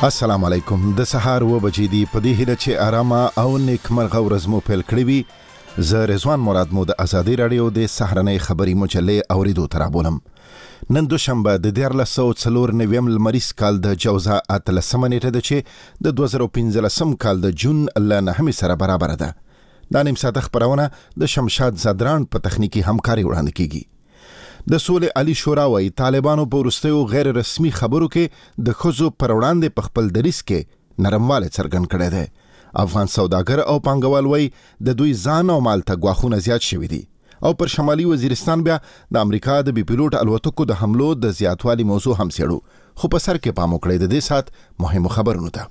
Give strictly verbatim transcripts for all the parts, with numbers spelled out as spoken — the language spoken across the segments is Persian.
السلام علیکم. د سهار و بجې دی په دې هیله چې آرامه او نیکمرغه ورځ مو پیل کړې وي. زه رضوان مراد مو د ازادي راډیو د سهارنۍ خبري مجلې اوریدو ته رابولم. نن دوشنبه د دیارلس سوه څلور نویم لمریز کال د جوزا اتلسمه نیټه ده چې د دوه زره پنځلسم کال د جون له نهمې سره برابر ده. دا نیم ساعته خپرونه د شمشاد زادران په تخنیکی همکاري وړاندې کیږي. د سولې عالی شورا وايي طالبانو په وروستیو غیر رسمي خبرو کې د ښځو پر وړاندې په خپل دریځ کې نرموالی څرګند کړی دی. افغان سوداګر او پانګوال وايي د دوی ځان او مال ته ګواښونه زیات شوي دي. او پر شمالي وزیرستان بیا د امریکا د بي پیلوټ الوتکو د حملو د زیاتوالي موضوع هم څیړو. خو په سر کې پام وکړئ د دې سات مهمو خبرونو ته.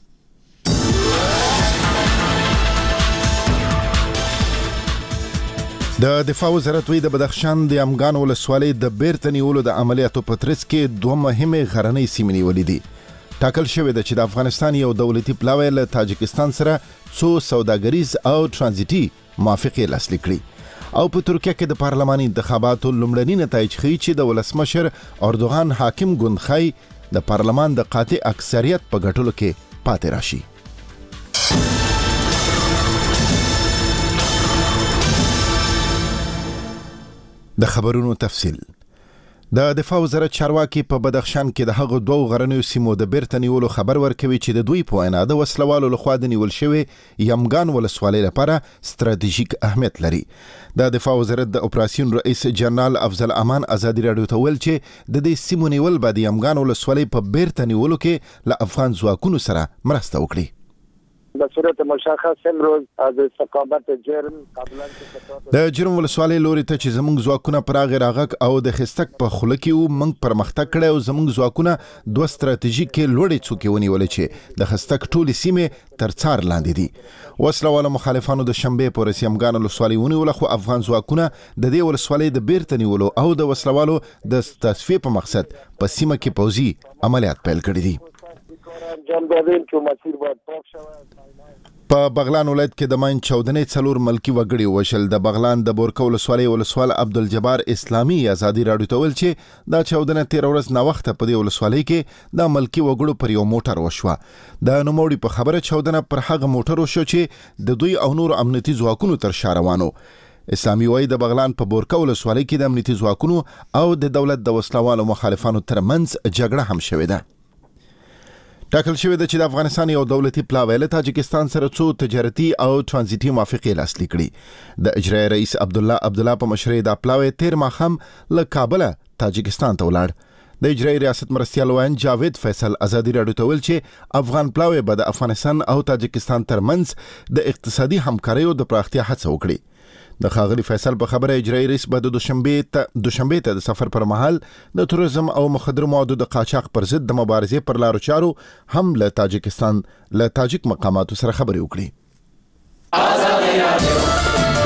د دفاع وزارت وی د بدخشان د امګان ولسوالۍ د بیرته نیولو د عملیاتو په ترڅ کې دوه مهمې غرنۍ سیمې نیولې دي. ټاکل شوی ده چې د افغانستان یو دولتي پلاوی له تاجکستان سره څو سوداګریز او ترانزیتي موافقې لاسلیک کړي. او په ترکیه کې د پارلماني انتخاباتو لومړني نتایج ښیي چې د ولسمشر اردوغان حاکم ګوندخای د پارلمان د قاطع اکثریت په ګټلو کې پاتې راشي. د خبرونو تفصیل. د دفاع وزارت چارواکي په بدخشان کې د هغو دوه غرنیو سیمو د بیرته نیولو خبر ورکوي چې د دوی په وینا د وسلوالو لخوا د نیول شوی یمګان ولسوالۍ لپاره ستراتیژیک اهمیت لري. د دفاع وزارت د اپراسیون رئیس جنرال افضل امان ازادي راډیو ته ویل چې د دې سیمو نیول به د یمګان ولسوالۍ په بیرته نیولو کې له افغان ځواکونو سره مرسته وکړي. به صورت مشخص امروز از استقامت جرم قبلا د جرم ولسوالۍ لوري ته چې زموږ ځواکونه پر هغه راغک او د خستک په خوله کې وو موږ پرمختګ کړی او زموږ ځواکونه دوه ستراتیژیکې لوړې څوکې ونیولې چې د خستک ټولې سیمې تر څار لاندې دي. وسلواله مخالفانو د شنبې په ورځ یمګان ولسوالۍ ونیوله خو افغان ځواکونه د دې ولسوالۍ د بیرته نیولو او د وسلوالو د تصفیې په مقصد په سیمه کې پوځي عملیات پیل کړي دي. په بغلان ولایت کې د ماین چودنې څلور ملکی وګړي وشل. د بغلان د بورکه ولسوالۍ ولسوال عبدالجبار اسلامي ازادي راډیو ته ویل چې دا چودنه تیر ورځ ناوخته په دې ولسوالۍ کې د ملکی وګړو پر یو موټر وشوه. د نوموړي په خبره چودنه پر هغه موټر وشو چې د دوی او نور امنیتي ځواکونو تر شا روانو. اسلامي وايي د بغلان په بورکه ولسوالۍ کې د امنیتي ځواکونو او د دولت د وسلوالو مخالفانو ترمنځ جګړه هم شوې ده. ټاکل شوی ده چې د افغانستان یو دولتي پلاوی له تاجکستان سره څو تجارتي او ترانزیتي موافقې لاسلیک کړي. د اجرایي رئیس عبدالله عبدالله په مشرۍ دا پلاوی تیر ماښام له کابله تاجکستان ته ولاړ. د اجرایي ریاست مرستیال وایي جاوید فیصل ازادي راډیو ته ویل چې افغان پلاوی به د افغانستان او تاجکستان ترمنځ د اقتصادي همکاریو د پراختیا هڅه وکړي. د ښاغلي فیصل په خبره اجرایي رئیس به د دوشنبې ته دوشنبې ته د سفر پر مهال د توریزم او مخدر موادو د قاچاق پر ضد د مبارزې پر لارو چارو هم له تاجکستان له تاجک مقاماتو سره خبرې وکړي.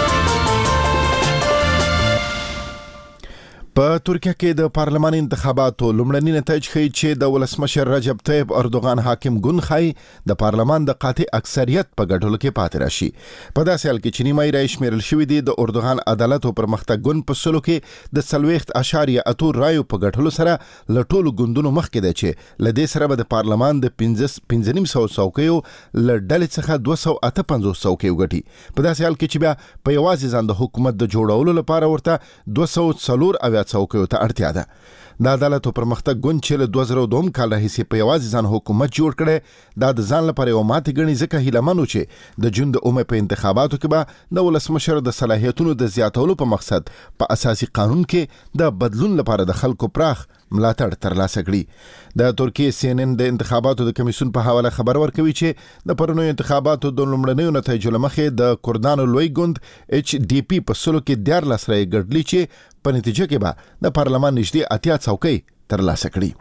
په ترکیه کې د پارلماني انتخاباتو لومړني نتایج ښیي چې د ولسمشر رجب طیب اردوغان حاکم ګوندخای د پارلمان د قاطع اکثریت په ګټلو کې پاتې راشي. په داسې حال کې چې نیمایي رایې شمیرل شوي دي د اردوغان عدالت او پرمختګ ګوند په سلو کې د څلوېښت اعشاریه اته رایو په ګټلو سره له ټولو ګوندونو مخکې دی چې له دې سره به د پارلمان د پنځه نیم سوه څوکیو له ډلې څخه دوه سوه اته پنځوس څوکۍ وګټي. په داسې حال کې چې بیا په یوازې ځان د حکومت د جوړولو لپاره ورته دوه سوه څلور اویا څوکیو ته اړتیا ده. د عدالت او پرمختګ ګوند چې له دوه زره دوه کال راهیسې په یوازې ځان حکومت جوړ کړی دا د ځان لپاره یو ماتې ګڼي ځکه هیلهمن و چې د جون د اومه په انتخاباتو کې به د ولسمشر د صلاحیتونو د زیاتولو په مقصد په اساسي قانون کې د بدلون لپاره د خلکو پراخ ملاتړ ترلاسه کړي. د ترکیه سی ان ان د انتخاباتو د کمیسیون په حواله خبر ورکوي چې د پرونیو انتخاباتو د لومړنیو نتایجو له مخې د کردانو لوی ګوند اچ ډي پی په سلو کې دیارلس رایې ګټلې چې په نتیجه کې به د پارلمان نږدې اتیا څوکۍ ترلاسه کړي.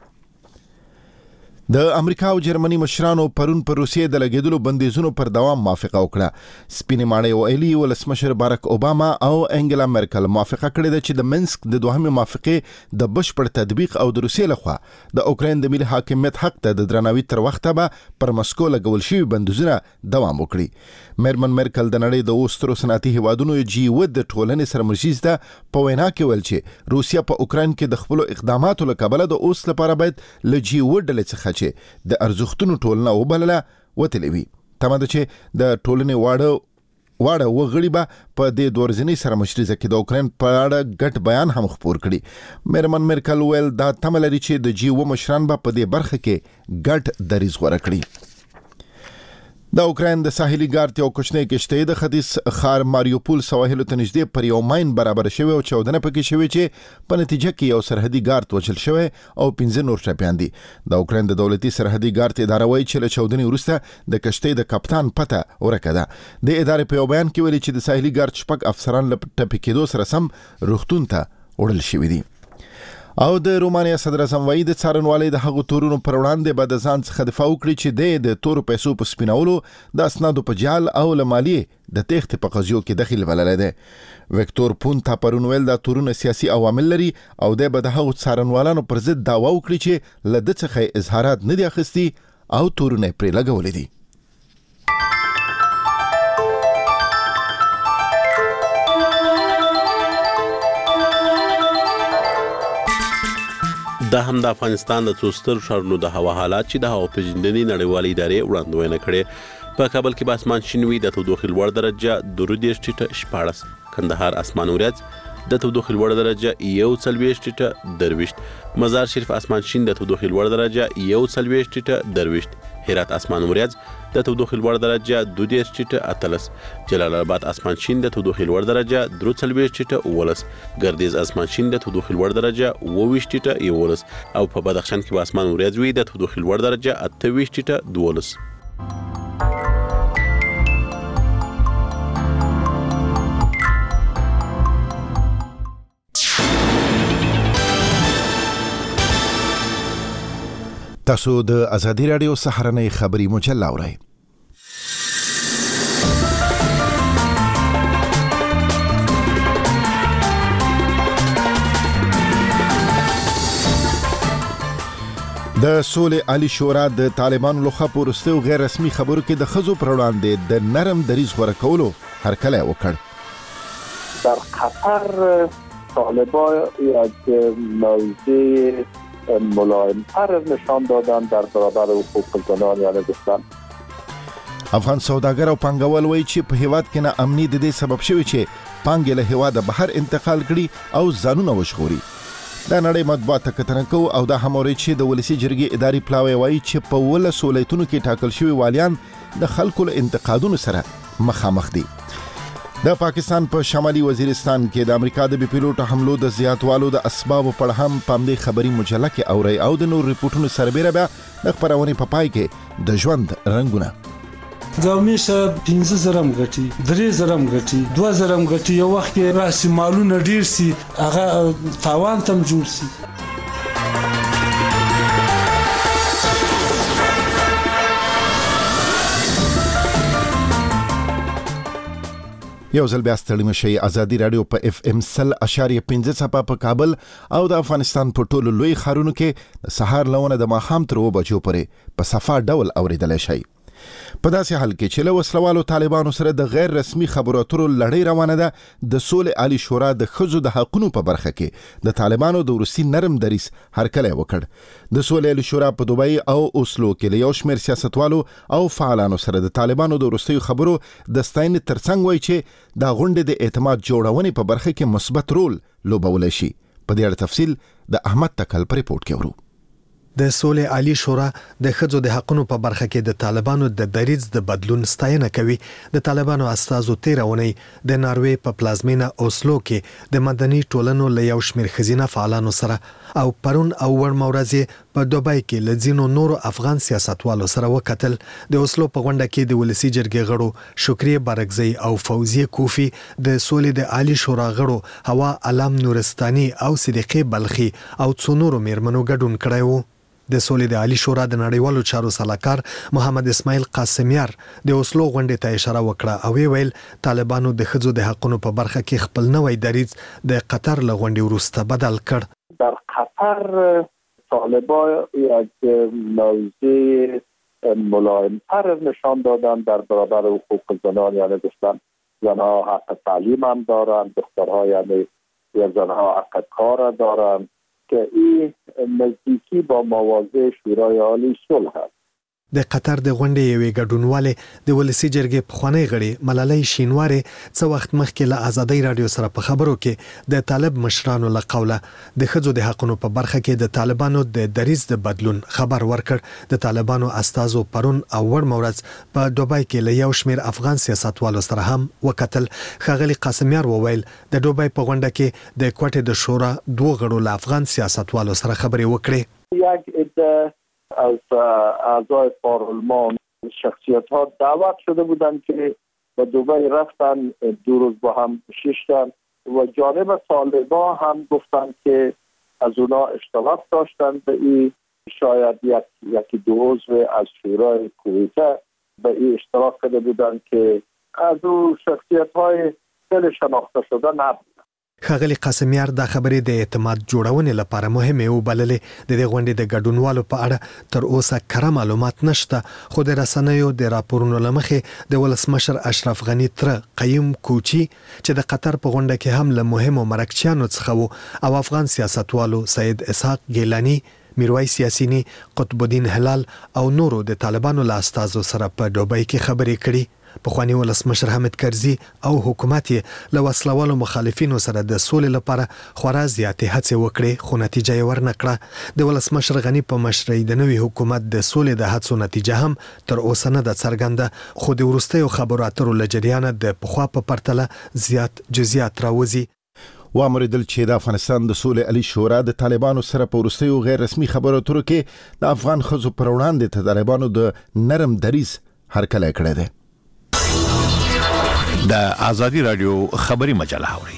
د امریکا او جرمني مشرانو پرون پر روسیې د لګیدلو بندیزونو پر دوام موافقه وکړه. سپینې ماڼۍ ویلي ولسمشر بارک اوباما او انګلا مرکل موافقه کړې ده چې د منسک د دوهمې موافقې د بشپړ تطبیق او د روسیې لخوا د اوکراین د ملي حاکمیت حق ته د درناوي تر وخته به پر مسکو لګول شوي بندیزونه دوام وکړي. میرمن مرکل د نړۍ د اوسترو صنعتي هیوادونو جی اوه د ټولنې سرمشیز ته په وینا کې ویل چې روسیه په اوکراین کې د خپلو اقداماتو له کبله د اوس لپاره باید له جی اوه ډلې څخه چې د ارزښتونو ټولنه وبلله وتلې وي. تمه ده چې د ټولنې واړه واړه وغړي به په دې دورځنی سره مشرزه کې د اوکرين په اړه ګټ بیان هم خپور کړي. میرمن مرکل ویل دا تمه لري چې د جی و مشران به په دې برخه کې ګټ دریځ غوړه کړي. د اوکرين د ساحلي ګارد یو کوچنی کشته د ختیځ خار ماریوپول سواحل ته نږدې پر یو ماین برابر شوی او چودنه پکې شوی چې په نتیجه کې یو سرحدي ګارد وژل شوی او پنځه نور ټپيان دي. د اوکرين د دولتي سرحدي ګارد اداره وایي چې له چودنې وروسته د کشته د کپتان پته ورکه ده. د ادارې په یو بیان کې ویلي چې د ساحلي ګارد شپږ افسران له ټپي کېدو سره سم روغتون ته وړل شوي دي. او د رومانیا صدر اعظم وایي د څارنوالۍ د هغو تورونو پر وړاندې به د ځان څخه دفاع وکړي چې د تورو پیسو په سپینولو د اسنادو په جال او له مالیې د تېښتې په قضیو کې دخیل بللی دی. ویکتور پونتا پرون ویل دا تورونه سیاسي عوامل لري او دی به د هغو څارنوالانو پر ضد دعوا وکړي چې له ده څخه اظهارات نه دي اخیستي او تورونه یې پرې لګولي دي. دا هم د افغانستان د څو ستر ښارونو د هوا حالات چې د هوا پیژندنې نړیوالې ادارې وړاندوینه کړې. په کابل کې به اسمان شین وي، د تودوخې لوړ درجه درې دېرش ټیټه شپاړس، کندهار اسمان وریځ، د تودوخې لوړ درجه یو څلوېښت ټیټه درویشت، مزار شریف اسمان شین، د تودوخې لوړ درجه یو څلوېښت ټیټه درویشت، هرات اسمان وریځ، د تودوخې لوړ درجه دوه دېرش ټیټه اتلس، جلال آباد اسمان شین، د تودوخې لوړ درجه درې څلوېښت ټیټه اوولس، ګردیز اسمان شین، د تودوخې لوړ درجه اوه ویشت ټیټه یوولس، او په بدخشان کې به اسمان وریځ وي، د تودوخې لوړ درجه اته ویشت ټیټه دولس. تاسو د ازادي رادیو سهارنۍ خبري مجله اورئ. د سولې عالی شورا د طالبانو لخوا په وروستیو غیر رسمي خبرو کې د ښځو پر وړاندې د نرم دریځ غوره کولو هرکلی وکړ. در قطر طالبان یک موضوع ملایم‌تر نشان دادن در برابر حقوق زنان، یعنی گفتن افغان سوداګر او پانګوال وایي چې په هیواد کې نه امني د دې سبب شوی چې پانګې له هیواده بهر انتقال کړي او ځانونه وژغوري. دا نړۍ مطبوعات کتنه کو او دا هموري چې د ولسی جرګې اداري پلاوی وایي چې په ولس ولایتونو کې ټاکل شوی والیان د خلکو له انتقادونو سره مخامخ دي. د پاکستان په شمالي وزیرستان کې د امریکا د بي پیلوټ حملو د زیاتوالو د اسباب په اړه هم پام دې خبري مجله کې اوري او د نور ریپورتونو سربېره به د خبرونې په پای کې د ژوند رنگونه زاومیشه پنځه زرم غټي درې زرم غټي دوه زرم غټي یو وخت کې راسي مالونه ډیر سي هغه تاوان تم جوړ سي. یو ځل بیا ستړي مشئ. ازادي رادیو په اف ام سل اشاریه پنځه څپه په کابل او د افغانستان په ټولو لوی ښارونو کې د سهار لونه د ماښام تر اوه بجو پورې په صفا ډول اوریدلی شئ. په داسې حال کې چې له وسلوالو طالبانو سره د غیر رسمي خبرو اترو لړۍ روانه ده، د سولې عالی شورا د ښځو د حقونو په برخه کې د طالبانو د وروستي نرم دریځ هرکلی وکړ. د سولې عالی شورا په دوبۍ او اوسلو کې له یو شمېر سیاستوالو او فعالانو سره د طالبانو د وروستیو خبرو د ستاینې ترڅنګ وایي چې دا غونډې د اعتماد جوړونې په برخه کې مثبت رول لوبولی شي. په دې اړه تفصیل د احمد تکل په ریپورت کې ورو. د سولې عالی شورا د ښځو د حقونو په برخه کې د طالبانو د دریځ د بدلون ستاینه کوي. د طالبانو استازو تیرونی د ناروې په پلازمینه اوسلو کې د مدني ټولنو له یو شمېر ښځینه فعالانو سره او پرون او وړمه ورځ په دوبۍ کې له ځینو نورو افغان سیاستوالو سره وکتل. د اوسلو په غونډه کې د ولسی جرګې غړو شکریه بارکزی او فوزیه کوفی، د سولې د عالی شورا غړو هوا علم نورستاني او صدیقه بلخي او څو نورو میرمنو ګډون کړی وو. د سولې د عالی شورا د نړیوالو چارو سلاکار محمد اسماعیل قاسمیار د اوسلو غونډې ته اشاره وکړه او ویل طالبانو د ښځو د حقونو په برخه کې خپل نوی دریځ د قطر له غونډې وروسته بدل کړ. در قطر طالبان یک موضوع ملایم‌تر نشان دادن در برابر حقوق زنان، یعنی گفتن زنها حق تعلیم هم دارن، دخترها یعنی یا زنها حق کار دارن که این نزدیکی با مواضع شورای عالی صلح است. د قطر د غونډې یوې ګډونوالې د ولسی جرګې پخوانی غړي ملالۍ شینوارې څه وخت مخکې له ازادۍ رادیو سره په خبرو کې د طالب مشرانو له قوله د ښځو د حقونو په برخه کې د طالبانو د دریځ د بدلون خبر ورکړ. د طالبانو استازو پرون او ور مورز په دوبای کې له یو شمېر افغان سیاستوالو سره هم وکتل. ښاغلي قاسمیار وویل د دوبای په غونډه کې د کوټې د شورا دوه غړو له افغان سیاستوالو سره خبرې وکړې. یک عده از اعضای پارلمان شخصیت ها دعوت شده بودند که به دبی رفتن، دو روز با هم نشستند و جانب طالبان هم گفتند که از اونا اشتراک داشتند به این، شاید یک یکی دو عضو از شورای کویته به این اشتراک کرده بودند که از او شخصیت های خیلی شناخته شده نبود. ښاغلي قاسمیار دا خبرې د اعتماد جوړونې لپاره مهمه وبللې. د دې غونډې د ګډونوالو په اړه تر اوسه کره معلومات نشته، خو د رسنیو د راپورونو لمخې د ولسمشر اشرف غنی تر قیم کوچی چې د قطر په غونډه کې هم له مهمو مرکچیانو څخه وو او افغان سیاستوالو سید اسحاق ګیلانی، میرویس یاسینی، قطب الدین هلال او نورو د طالبانو له استازو سره په دوبۍ کې خبرې کړي. پخوانی ولسمشر حامد کرزي او حکومت یې له وسلوالو مخالفینو سره د سولې لپاره خورا زیاتې هڅې وکړې، خو نتیجه یې ورنکړه. د ولسمشر غنی په مشرۍ د نوي حکومت د سولې د هڅو نتیجه هم تر اوسه نه ده څرګنده، خو د وروستیو خبرو اترو له جریانه د پخوا په پرتله زیات جزئیات راوځي. وامریدل چې د افغانستان د سولې عالی شورا د طالبانو سره په وروستیو غیر رسمي خبرو اترو کې د افغان ښځو پر وړاندې د طالبانو د نرم دریځ هرکلی کړی دی. د آزادی رادیو خبری مجله اوري.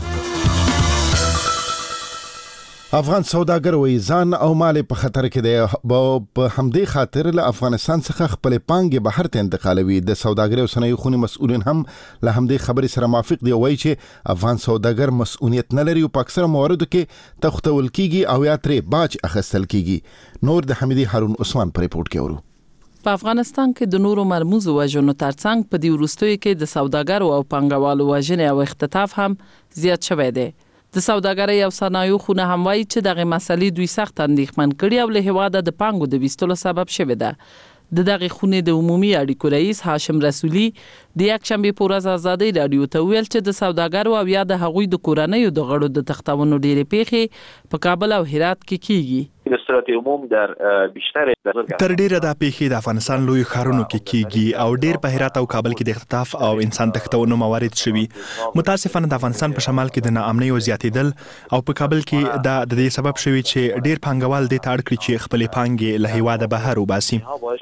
افغان سوداګر وایي ځان او مال په خطر کې دی، په همدې خاطر له افغانستان څخه خپل پانګې بهر ته انتقالوي. د سوداګرۍ او صنایعو خونې مسؤلین هم له همدې خبرې سره موافق دي، وایي چې افغان سوداګر مسؤلیت نه لري او په اکثره مواردو کې تختول کیږي او یا ترې باج اخیستل کیږي. نور د حمیدي هارون عثمان په ریپورت کې ورو. په افغانستان کې د نورو مرموزو وژنو ترڅنګ په دې وروستیو کې د سوداګرو او پانګوالو وژنې او اختطاف هم زیات شوی دی. د سوداګرۍ او صنایعو خونه هم وایي چې دغه مسلې دوی سخت اندېښمن کړي او له هېواده د پانګو د ویستلو سبب شوې ده. د دغه خونې د عمومي اړیکو رئیس هاشم رسولي د یکشنبې په ورځ آزادۍ رادیو ته ویل چې د سوداګرو او یا د هغوی د کورنیو د غړو د تختونو ډېرې پیښې په کابل او هرات کې کیږي. صورت عموم در بیشتر تر ډیره د پیښې د افغانستان لوی ښارونو کې کیږي او ډیر په هرات او کابل کې د اختطاف او انسان تختونو موارد شوي. متاسفانه د افغانستان په شمال کې د ناامنۍ او زیاتېدل او په کابل کې د د دې سبب شوي چې ډیر پانګوال دې ته اړ کړي چې خپل پانګې له هیواده بهر وباسي.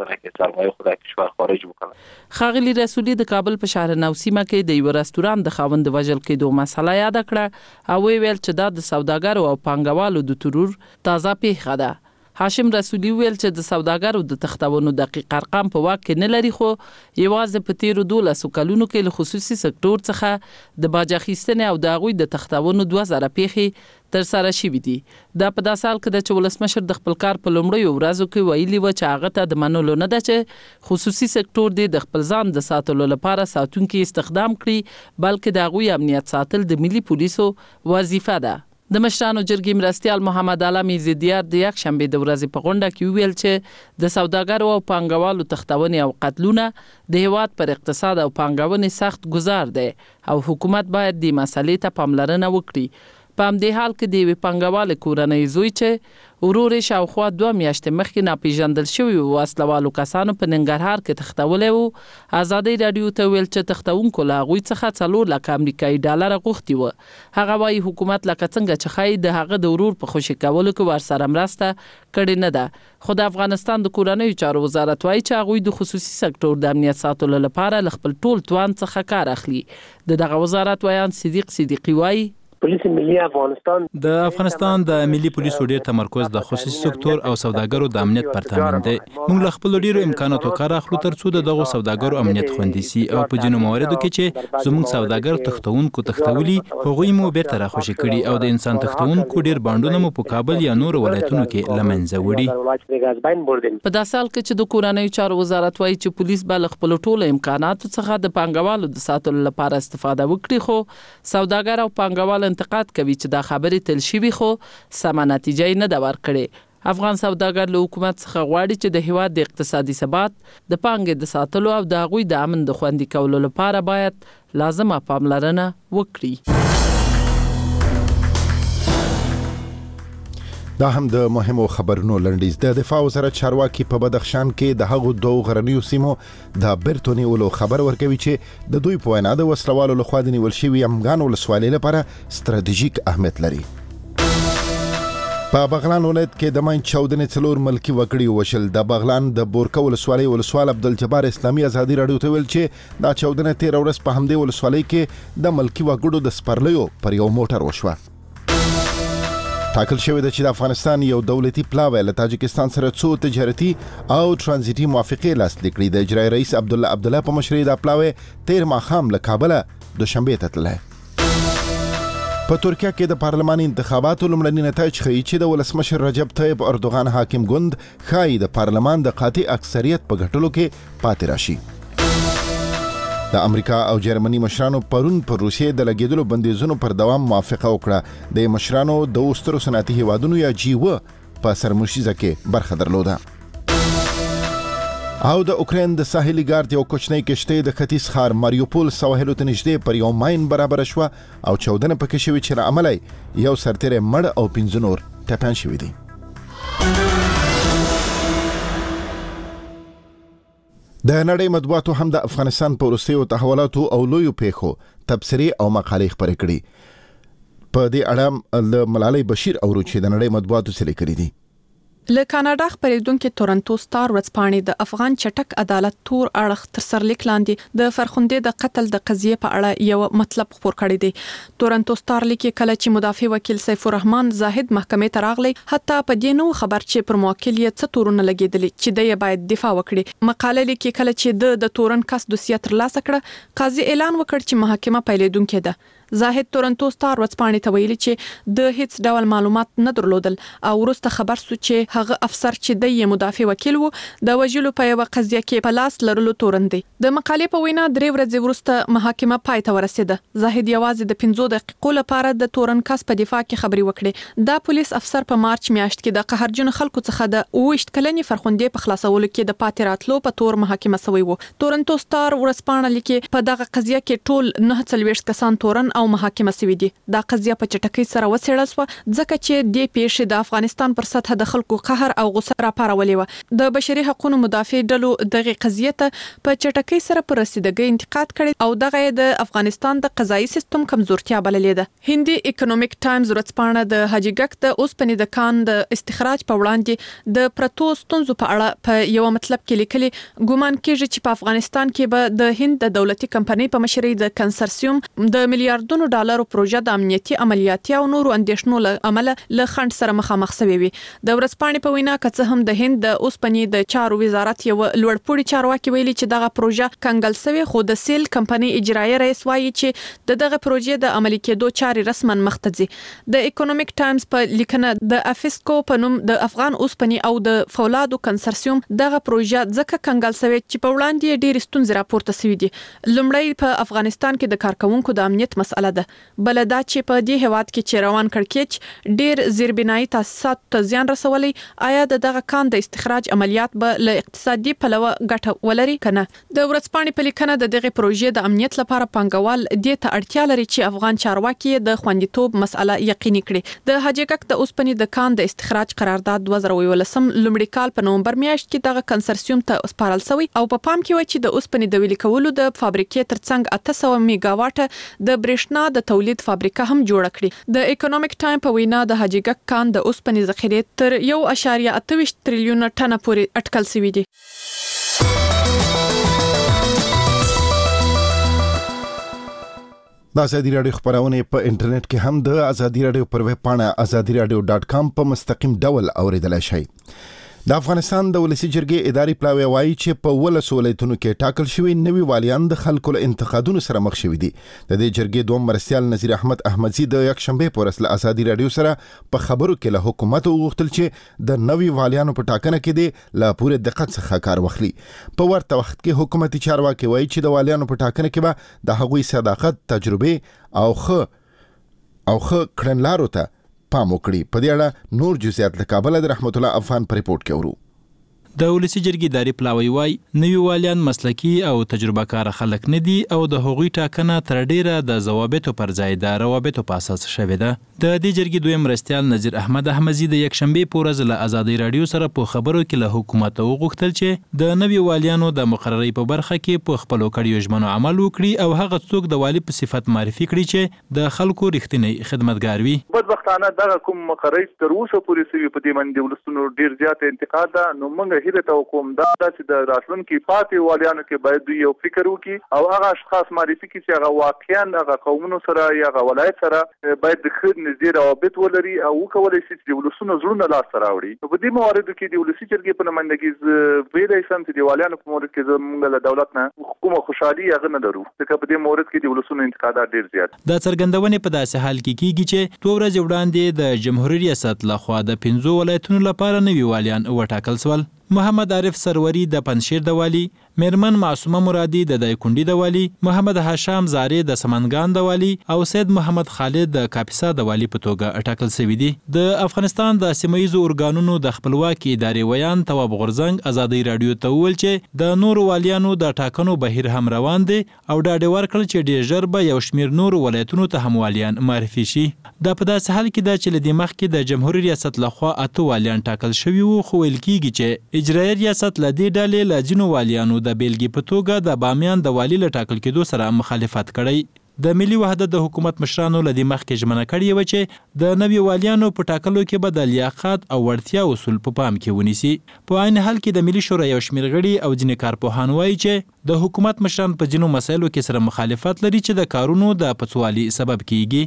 ښاغلي رسولي د کابل په شهر نو سیمه کې د یو رستوران د خاوند وژل کېدو مسله یاد کړه او ویل چې دا د سوداګرو او پانګوالو د ترور تازه پیښه ده. هاشم رسولي ویل چې د سوداګرو د تختونو دقیق ارقام په واک کې نه لري، خو یوازې په تیرو دولسو کلونو کې له خصوصي سکتور څخه د باج اخیستنې او د هغوی د تختونو دوه زره پیښې تر سره شوي دي. دا په داسې حال کې ده چې ولسمشر د خپل کار په لومړیو ورځو کې ویلي و چې هغه ته د منلو نه ده چې خصوصي سکتور دې د خپل ځان د ساتلو لپاره ساتونکي استخدام کړي، بلکې د هغوی امنیت ساتل د ملي پولیسو وظیفه ده. د مشرانو جرګې مرستیال محمد علم زیدیار د یکشنبې د ورځې په غونډه کې ویل چې د سوداګرو او پانګوالو تختونې او قتلونه د هیواد پر اقتصاد او پانګونې سخت گزار دی او حکومت باید دې مسلې ته پاملرنه وکړي. په همدې حال کې د یوې پانګوالې کورنۍ زوی چې ورور یې شاوخوا دوه میاشتې مخکې ناپېژندل شوي وسلوالو کسانو په ننګرهار کې تختولی و، ازادۍ راډیو ته ویل چې تختونکو له هغوی څخه څلور لکه امریکایي ډالره غوښتي وه. هغه وایي حکومت لکه څنګه چې ښایي د هغه د ورور په خوشي کولو کې ورسره مرسته کړې نه ده، خو د افغانستان د کورنیو چارو وزارت وایي چې هغوی د خصوصي سکتور د امنیت ساتلو لپاره له خپل ټول توان څخه کار اخلي. د دغه وزارت ویان صدیق صدیقي وایي پولیس ملي افغانستان د افغانستان د ملي پولیسو ډیر تمرکز د خصوصي سکتور او سوداګرو د امنیت پر تامین دی. موږ له خپل ډیرو امکاناتو کار اخلو ترڅو د دغو سوداګرو امنیت خوندي سي او په ځینو مواردو کې چې زموږ سوداګر تختونکو تختولي هغوی مو بیرته راخوشي کړي او د انسان تختونکو ډیر بانډونه مو په کابل یا نور ولایتونو کې لمنځه وړي. په داسې حال کې چې د کورنیو چارو وزارت وایي چې پولیس به له خپل ټولو امکاناتو څخه د پانګوالو د ساتلو لپاره استفاده وکړي، خو سوداګر او پانګوال انتقاد کوي چې دا خبرې تل شوي خو سمه نتیجه یې نه ده ورکړې. افغان سوداګر له حکومت څخه غواړي چې د هیواد د اقتصادي ثبات، د پانګې د ساتلو او د هغوی د امن د خوندي کولو لپاره باید لازمه پاملرنه وکړي. دا هم د مهمو خبرونو لنډیز. د دفاع وزارت چارواکي په بدخشان کې د هغو دوه غرنیو سیمو د بیرته نیولو خبر ورکوي چې د دوی په وینا د وسلوالو لخوا د نیول شوي افغان ولسوالۍ لپاره ستراتیژیک اهمیت لري. په بغلان ولایت کې د ماین چاودنې څلور ملکی وګړي وشل. د بغلان د بورکه ولسوالۍ ولسوال عبدالجبار اسلامي ازادي راډیو ته ویل چې دا چاودنه تیر ورځ په همدې ولسوالۍ کې د ملکی وګړو د سپرلیو پر یو موټر وشوه. ټاکل شوی ده چې د افغانستان یو دولتي پلاوی له تاجکستان سره څو تجارتي او ترانزیتي موافقې لاسلیک کړي. د اجرایي رئیس عبدالله عبدالله په مشرۍ دا پلاوی تیر ماښام له کابله دوشنبې ته تللی. په ترکیه کې د پارلماني انتخاباتو لومړني نتایج ښیي چې د ولسمشر رجب طیب اردوغان حاکم ګوند ښایي د پارلمان د قاطع اکثریت په ګټلو کې پاتې راشي. د امریکا او جرمني مشرانو پرون پر روسیې د لګیدلو بندیزونو پر دوام موافقه وکړه. د مشرانو د سترو صنعتي هیوادونو یا جی و په سرمشیزه کې برخه درلوده. او د اوکراین د ساحلي ګارد یو کوچنی کشتۍ د ختیځ ښار ماریوپول سواحلو ته نږدې پر یو ماین برابر شوه او چاودنه پکې شوې چې له امله یو سرتیری مړ او پنځه نور ټپیان شوي دي. د نړۍ مطبوعاتو هم د افغانستان په وروستیو تحولاتو او لویو پیښو تبصرې او مقالې خپرې کړي. په دې اړه د ملالۍ بشیر اورو چې د نړۍ مطبوعاتو څه لیکلي دي. له کاناډا خبرېدونکو تورنټو سټار ورځپاڼې د افغان چټک عدالت تور اړخ تر سرلیک لاندې د فرخندې د قتل د قضیې په اړه یو مطلب خبر کړی دی. تورنټو سټار لیکي کله چې مدافع وکیل سیف الرحمن زاهد محکمې ته راغلی حتی په دې نو خبر چې پر موکل یې څه تورونه لګیدلې چې د باید دفاع وکړي. مقاله لیکي کله چې د د تورن کس دوسیه ترلاسه کړه قاضي اعلان وکړ چې محاکمه پیلېدونکې ده. زاهد تورنټو سټار ورځپاڼې ته ویلي چې د هیڅ ډول معلومات نه درلودل او وروسته خبر سو چې هغه افسر چې د مدافع وکیل وو د وجلو په یو قضیه کې په لاس لرلو تورن دی. د مقالې په وینا درې ورځې وروسته محاکمه پای ته ورسېده. زاهد یوازې د پنځو دقیقو لپاره د تورن کس په دفاع کې خبري وکړې. دا پولیس افسر په مارچ میاشت کې د قهرجن خلکو څخه د اوویشت کلنې فرخندې په خلاصولو کې د پاتې راتلو په تور محاکمه شوی وو. تورنټو سټار ورځپاڼه لیکي په دغه قضیه کې ټول نه څلوېښت کسان تورن او محاکمه شوي دي. دا قضیه په چټکۍ سره وڅېړل شوه ځکه چې د پیښې د افغانستان پر سطح د خلکو قهر او غوسه راپارولې وه. د بشري حقوقو مدافع ډلو دغه قضیه ته په چټکۍ سره پر رسیدګۍ انتقاد کړي او دغه د افغانستان د قضایي سیستم کمزورتیا بللې ده. هندي اکونومیک ټایمز ورځپاڼه د حاجی ګک د اوسپنې د کان د استخراج په وړاندې د پرتو ستونزو په اړه په یو مطلب کې لیکلي ګومان کېږي چې په افغانستان کې به د هند د دولتي کمپنۍ په مشرۍ د کنسرسیوم د میلیارډونو ډالرو پروژه د امنیتي عملیاتي او نورو اندیشنو له امله له خنډ سره مخامخ شوی وي. د ورځپاڼې په وینا که څه هم د هند د اوسپنې د چارو وزارت یو لوړپوړي چارواکي ویلي چې دغه پروژه کنګل شوی خو د سیل کمپنۍ اجرایي رئیس وایي چې د دغه پروژې د عملي کېدو چارې رسما مخ ته ځي. د اکونومیک ټایمز په لیکنه د افیسکو په نوم د افغان اوسپنې او د فولادو کنسرسیوم دغه پروژه ځکه کنګل شوی چې په وړاندې ډېر ستونزې راپورته شوې دي. لومړی په افغانستان کې د کارکونکو د امنیت مسله ده. بل دا چې په دې هواد کې چې روان کړکېچ ډېر زیربنایي تاسیسات ته زیان رسولي آیا د دغه کان د استخراج عملیات به له اقتصادي پلوه ګټه ولري کنه. د ورځپاڼې په لیکنه د دغه پروژې د امنیت لپاره پانګوال دې ته اړتیا لري چې افغان چارواکي د خوندیتوب مسله یقیني کړي. د حاجیګک د اوسپنې د کان د استخراج قرارداد دوه زره یولسم لومړي کال په نومبر میاشت کې دغه کنسرسیوم ته سپارل شوی او په پام کې و چې د اوسپنې د ویلي کولو د فابریکې ترڅنګ اته سوه میگاواټ د برېښنا د تولید فابریکه هم جوړ کړي. د اکونومیک ټایم په وینا د حاجیګک کان د اوسپنې ذخیرې تر یو اشاریه اته ویشت تریلیون ټنه پورې اټکل شوی دي. د ازادي راډیو خبرونه په انټرنیټ کې هم د ازادي راډیو پر ویب پاڼه ازادي راډیو ډاټ کام په مستقیم ډول اوریدلای شئ. د افغانستان د ولسی جرګې اداري پلاوی وایي چې په ولس ولایتونو کې ټاکل شوی نوي والیان د خلکو له انتقادونو سره مخ شوي دي. د دې جرګې دوم مرستيال نذیر احمد احمدزي د یک شنبه پر ورځ له ازادي راډیو سره په خبرو کې له حکومت وغوښتل چې د نوي والیانو په ټاکنه کې دي له پوره دقت څخه کار واخلي. په ورته وخت کې حکومتي چارواکي وایي چې د والیانو په ټاکنه کې به د هغوی صداقت، تجربه او خ او خ کړنلارو ته پام وکړي. په دې اړه نور جزئیات له کابل د رحمت الله افغان په ریپورت کې ورو. د ولسی جرګې داري پلاوی وای نوی والیان مسلکی او تجربه کار خلک نه دي او د هغوی ټاکنه تر ډیره د ضوابطو پر ځای د روابطو په اساس شوې ده. د دې جرګې دویم مرستیال نظیر احمد احمدزی د یک شنبه په ورځ له ازادي رادیو سره په خبرو کې له حکومت وغوښتل چې د نوی والیانو د مقرري په برخه کې په خپل کړیو ژمنو عمل وکړي او هغه څوک د والی په صفت معرفي کړي چې د خلکو رښتینی خدمتګار وي. بدبختانه دغه کوم مقرري تر اوسه پورې سوي په دې باندې ولستونو ډیر زیات انتقاد ده. نو موږ هیله ته کوم دا چې د راتلونکي پاتې والیانو کې باید دوی یو فکر وکړي او هغه اشخاص معرفي کړي چې هغه واقعا هغه قومونو سره یا هغه ولایت سره باید د خیر نږدې روابط ولري او وکولای شي چې د ولسونو زړونه لاسته راوړي. په دې مواردو کې د ولسي جرګې په نمائندګي ویلای سم چې د والیانو په مورد کې موږ له دولت نه کومه خوشحالي هغه نه لرو ځکه په دې مورد کې د ولسونو انتقادات ډیر زیات. د څرګندونې په داسې حال کې کیږي چې دوه ورځې وړاندې د جمهوریت ریاست لخوا د پنځو ولایتونو لپاره نوي والیان وټاکل شول. محمد عارف سروری د پنشیر د والی، میرمن معصومه مرادی د دایکندی د والی، محمد هاشم زاری د سمنګان د والی او سید محمد خالد د کاپیسا د والی په توګه اټاکل شوی دي. د افغانستان د سیمایي ارګانونو د خپلواکي ادارې ویان تواب غورزنګ ازادي رادیو ته ویل چې د نور والیانو د ټاکنو بهیر هم روان دي او دا ډېر ورکړل چې ډېر ژر به یو شمیر نور ولایتونو ته هم والیان معرفي شي. دا په داسې حال کې ده چې لدې مخکې د جمهوریت ریاست لخوا اته والیان ټاکل شوي وو، خو ویل کېږي چې اجرایي ریاست له دې ډلې له ځینو والیانو د بیلګې په توګه د بامیان د والي له ټاکل کېدو سره مخالفت کړی. د ملي وحدت د حکومت مشرانو له دې مخکې ژمنه کړې وه چې د نوي والیانو په ټاکلو کې به د لیاقت او وړتیا اصول په پام کې ونیسي. په عین حال کې د ملي شورا یو شمېر غړي او ځینې کارپوهان وایي چې د حکومت مشران په ځینو مسایلو کې سره مخالفت لري چې د کارونو د پڅوالي سبب کیږي.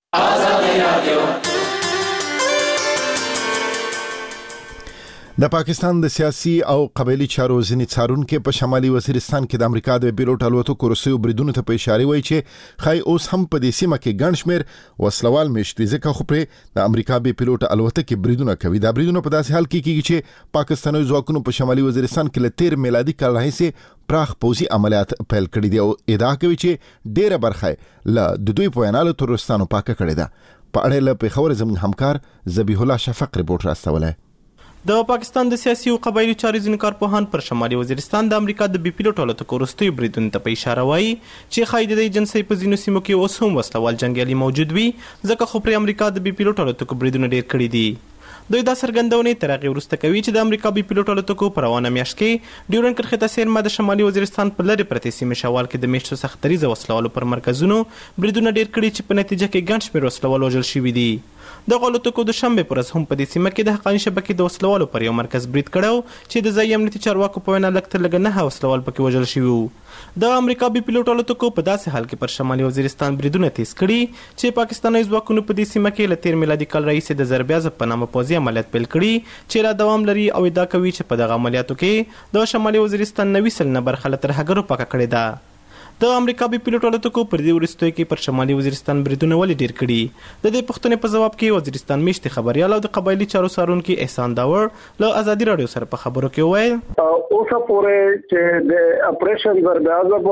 د پاکستان د سیاسي او قبایلی چارو ځینې څارونکي په شمالي وزیرستان کې د امریکا د پیلوټ الوتکو روسیو بریدونو ته په اشاره وایي چې خای اوس هم په دې سیمه کې ګڼ شمېر وسلوال میشت ځکه خو پرې د امریکا به پیلوټ الوتکې بریدونه کوي. دا بریدونه په داسې حال کې کیږي چې پاکستاني ځواکونو په شمالي وزیرستان کې له تیر میلادي کال راهیسې پراخ پوځي عملیات پیل کړي دي او ادعا کوي چې ډیره برخه له د دوی په وینا له تروریستانو پاکه کړې ده. په اړه له پیښور زموږ همکار ذبیح الله شفق ریپورت راستولی. د پاکستان د سیاسي او قبایلی چارو ځینې کارپوهان پر شمالي وزیرستان د امریکا د بي پیلوټ الوتکو وروستیو بریدونو ته په اشاره وایي چې ښایي د دې جنسۍ په ځینو سیمو کې اوس هم وسلوال جنګیالي موجود وي ځکه خو پرې امریکا د بي پیلوټ الوتکو بریدونه ډېر کړي دي. دوی دا څرګندونې تر هغې وروسته کوي چې د امریکا بي پیلوټ الوتکو په روانه میاشت کې ډیورنډ کرښې ته څیرمه د شمالي وزیرستان په لرې پرتې سیمې شوال کې د میشتو سختدریزه وسلوالو پر مرکزونو بریدونه ډېر کړي چې په نتیجه کې ګڼ شمېر وسلوال وژل شوي دي. دغه الوتکو د شنبې په ورځ هم په دې سیمه کې د حقاني شبکې د وسلوالو پر یو مرکز برید کړی چې د ځایي امنیتي چارواکو په وینا لږ تر لږه نهه وسلوال پکې وژل شوي وو. د امریکا بي پیلوټ الوتکو په داسې حال کې پر شمالي وزیرستان بریدونه تیز کړي چې پاکستاني ځواکونو په دې سیمه کې له تیر میلادي کال راهیسې د ضربیازب په نامه پوځي عملیات پیل کړي چې لا دوام لري او ادعا کوي چې په دغه عملیاتو کې د شمالي وزیرستان نوي سلنه برخه له ترهګرو پاکه کړې ده. د امریکا بي پیلوټ الوتکو پر دې وروستیو کې پر شمالي وزیرستان بریدونه ولې ډېر کړي؟ د دې پوښتنې په ځواب کې وزیرستان میشتې خبریال او د قبایلي چارو څارونکي احسان داور له ازادي راډیو سره په خبرو کې وویل اوسه پورې چې د اپریشن ضربیازب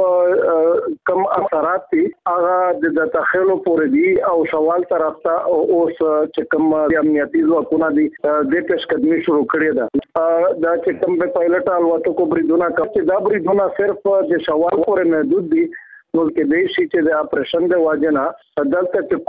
کم اثرات دي هغه د تخیلو پورې دي او سوال طرف ته اوس چې کوم امنیتي ځواکونه دي د پیشقدمي شروع کړې ده. دا چې کوم په پایلټ الوتکو بریدونه کوي دا بریدونه صرف د سوال پورې محدود دي نو کې د شي چې د اپریشن د واجنه دلته چې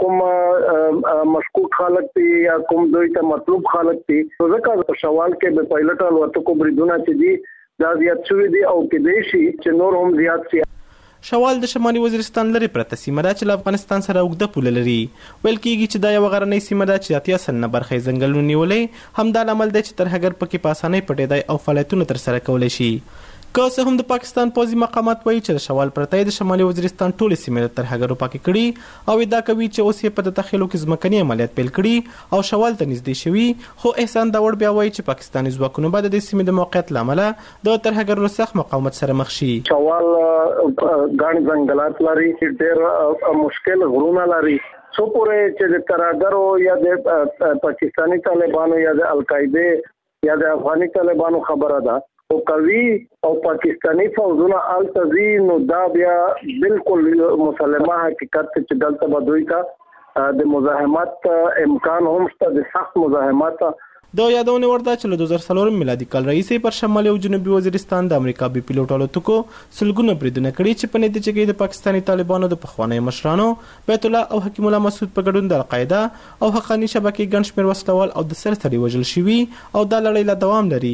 کوم مشکوک خلک دي یا کوم دوی ته مطلوب خلک دي ځکه په سوال کې د پایلټ الوتکو بریدونه چې دي دا زیات شوي دي او کې د شي چې نور هم زیات شي. شوال د شمالي وزیرستان لري پرته سیمه ده چې له افغانستان سره اوږده پوله لري. ویل کېږي چې دا یوه غرنۍ سیمه ده چې اتیا سلنه برخه یې ځنګلونو نیولې. همدا لامل دی چې ترهګر پکې په اسانۍ پټېدی او فعالیتونه ترسره کولی شي. که څه هم د پاکستان پوځي مقامات وایي چې د شوال پرته د شمالي وزیرستان ټولې سیمې له ترهګرو پاکې کړي او ادعا کوي چې اوس یې په د تخیلو کې ځمکني عملیات پیل کړي او شوال ته نږدې شوي. خو احسان داور بیا وایي چې پاکستاني ځواکونو به د دې سیمې د موقعیت له امله د ترهګرو سخت مقاومت سره مخ شي. شوال ګڼ ځنګلات لري، ډېر مشکل غرونه لري. څو پورې چې د ترهګرو یا د پاکستاني طالبانو یا د القاعده یا د افغاني طالبانو خبره ده او کوي او پاکستانی فوجونه التزي نو دا بیا بالکل مسلمه حقیقت چې دلته بدوي کا د مزاحمت امکان هم شته، د سخت مزاحمت. د یادونه ورته چې له دوه زره څلور میلادي کال راهیسې پر شمالي او جنوبي وزیرستان د امریکا بي پیلوټ الوتکو سلګونه بریدونه کړي چې په نتیجه کې د پاکستاني طالبانو د پخوانیو مشرانو بیت الله او حکیم الله مسعود په ګډون د القاعده او حقاني شبکې ګڼ شمېر وسلوال او د سرتړي وژل شوي او دا لړۍ لا دوام لري.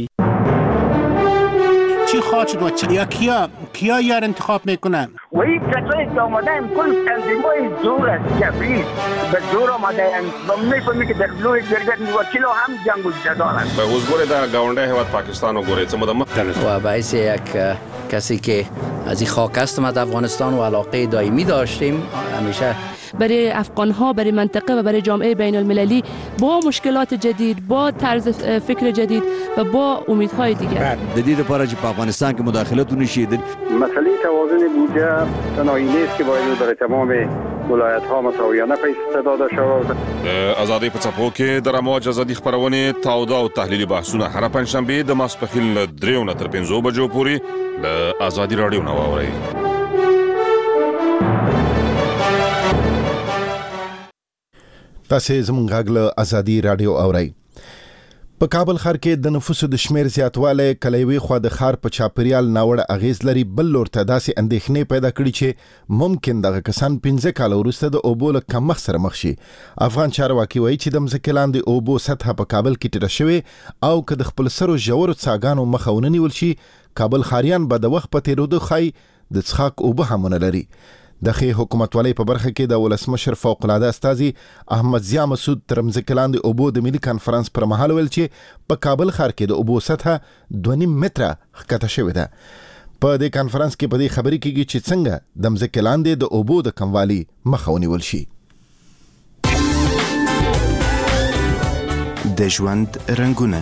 چی خواهد شد و چی؟ یا کیا کیا یار انتخاب میکنه؟ و این کسایی که آمده هم کل تنظیمای زور است جبریل به زور آمده هم و میفهمی که در بلوی گرگت میوکیل هم جنگ و جدال است. به حضور در گاونده هواد پاکستان و گوریت مدام و باعث یک کسی که از این خاک است ما در افغانستان و علاقه دائمی داشتیم همیشه برای افغان‌ها، برای منطقه و برای جامعه بین المللی با مشکلات جدید، با طرز فکر جدید و با امیدهای دیگر. جدید پارچ په افغانستان کې مداخلت ونشي. مسئله توازن بودجه تنهایی نیست که باید برای تمام ولایت‌ها مساویانه پیش داده شود. آزادی په څپو کې د رموج ازادي خبرونه تاوده او تحلیلي بحثونه هر پنځشنبه د ماسپخیل دریو نه تر پنځو بجو پورې د آزادي رادیو نه واورئ. تاسې زموږ غږ له ازادي رادیو اورئ. په کابل ښار کې د نفوسو د شمیر زیاتوالی کله یوې خوا د ښار په چاپیریال ناوړه اغیز لري، بل لور ته داسې اندېښنې پیدا کړي چې ممکن دغه کسان پنځه کاله وروسته د اوبو له کمښت سره مخ شي. افغان چارواکي وایي چې د مځکې لاندې اوبو سطحه په کابل کې ټیټه شوې او که د خپل سرو ژورو څاګانو مخه ونه نیول شي، کابل ښاریان به د وخت په تېرېدو ښایي د څښاک اوبه هم ونه لري. د ښې حکومتولۍ په برخه کې د ولسمشر فوق العاده استازي احمد ضیا مسعود تر مځکې لاندې اوبو د ملي کانفرنس پر مهال ویل چې په کابل ښار کې د اوبو سطحه دوه نیم متره ښکته شوې ده. په دې کانفرنس کې په دې خبرې کېږي چې څنګه د مځکې لاندې د اوبو د کموالي مخه ونیول شي. د ژوند رنګونه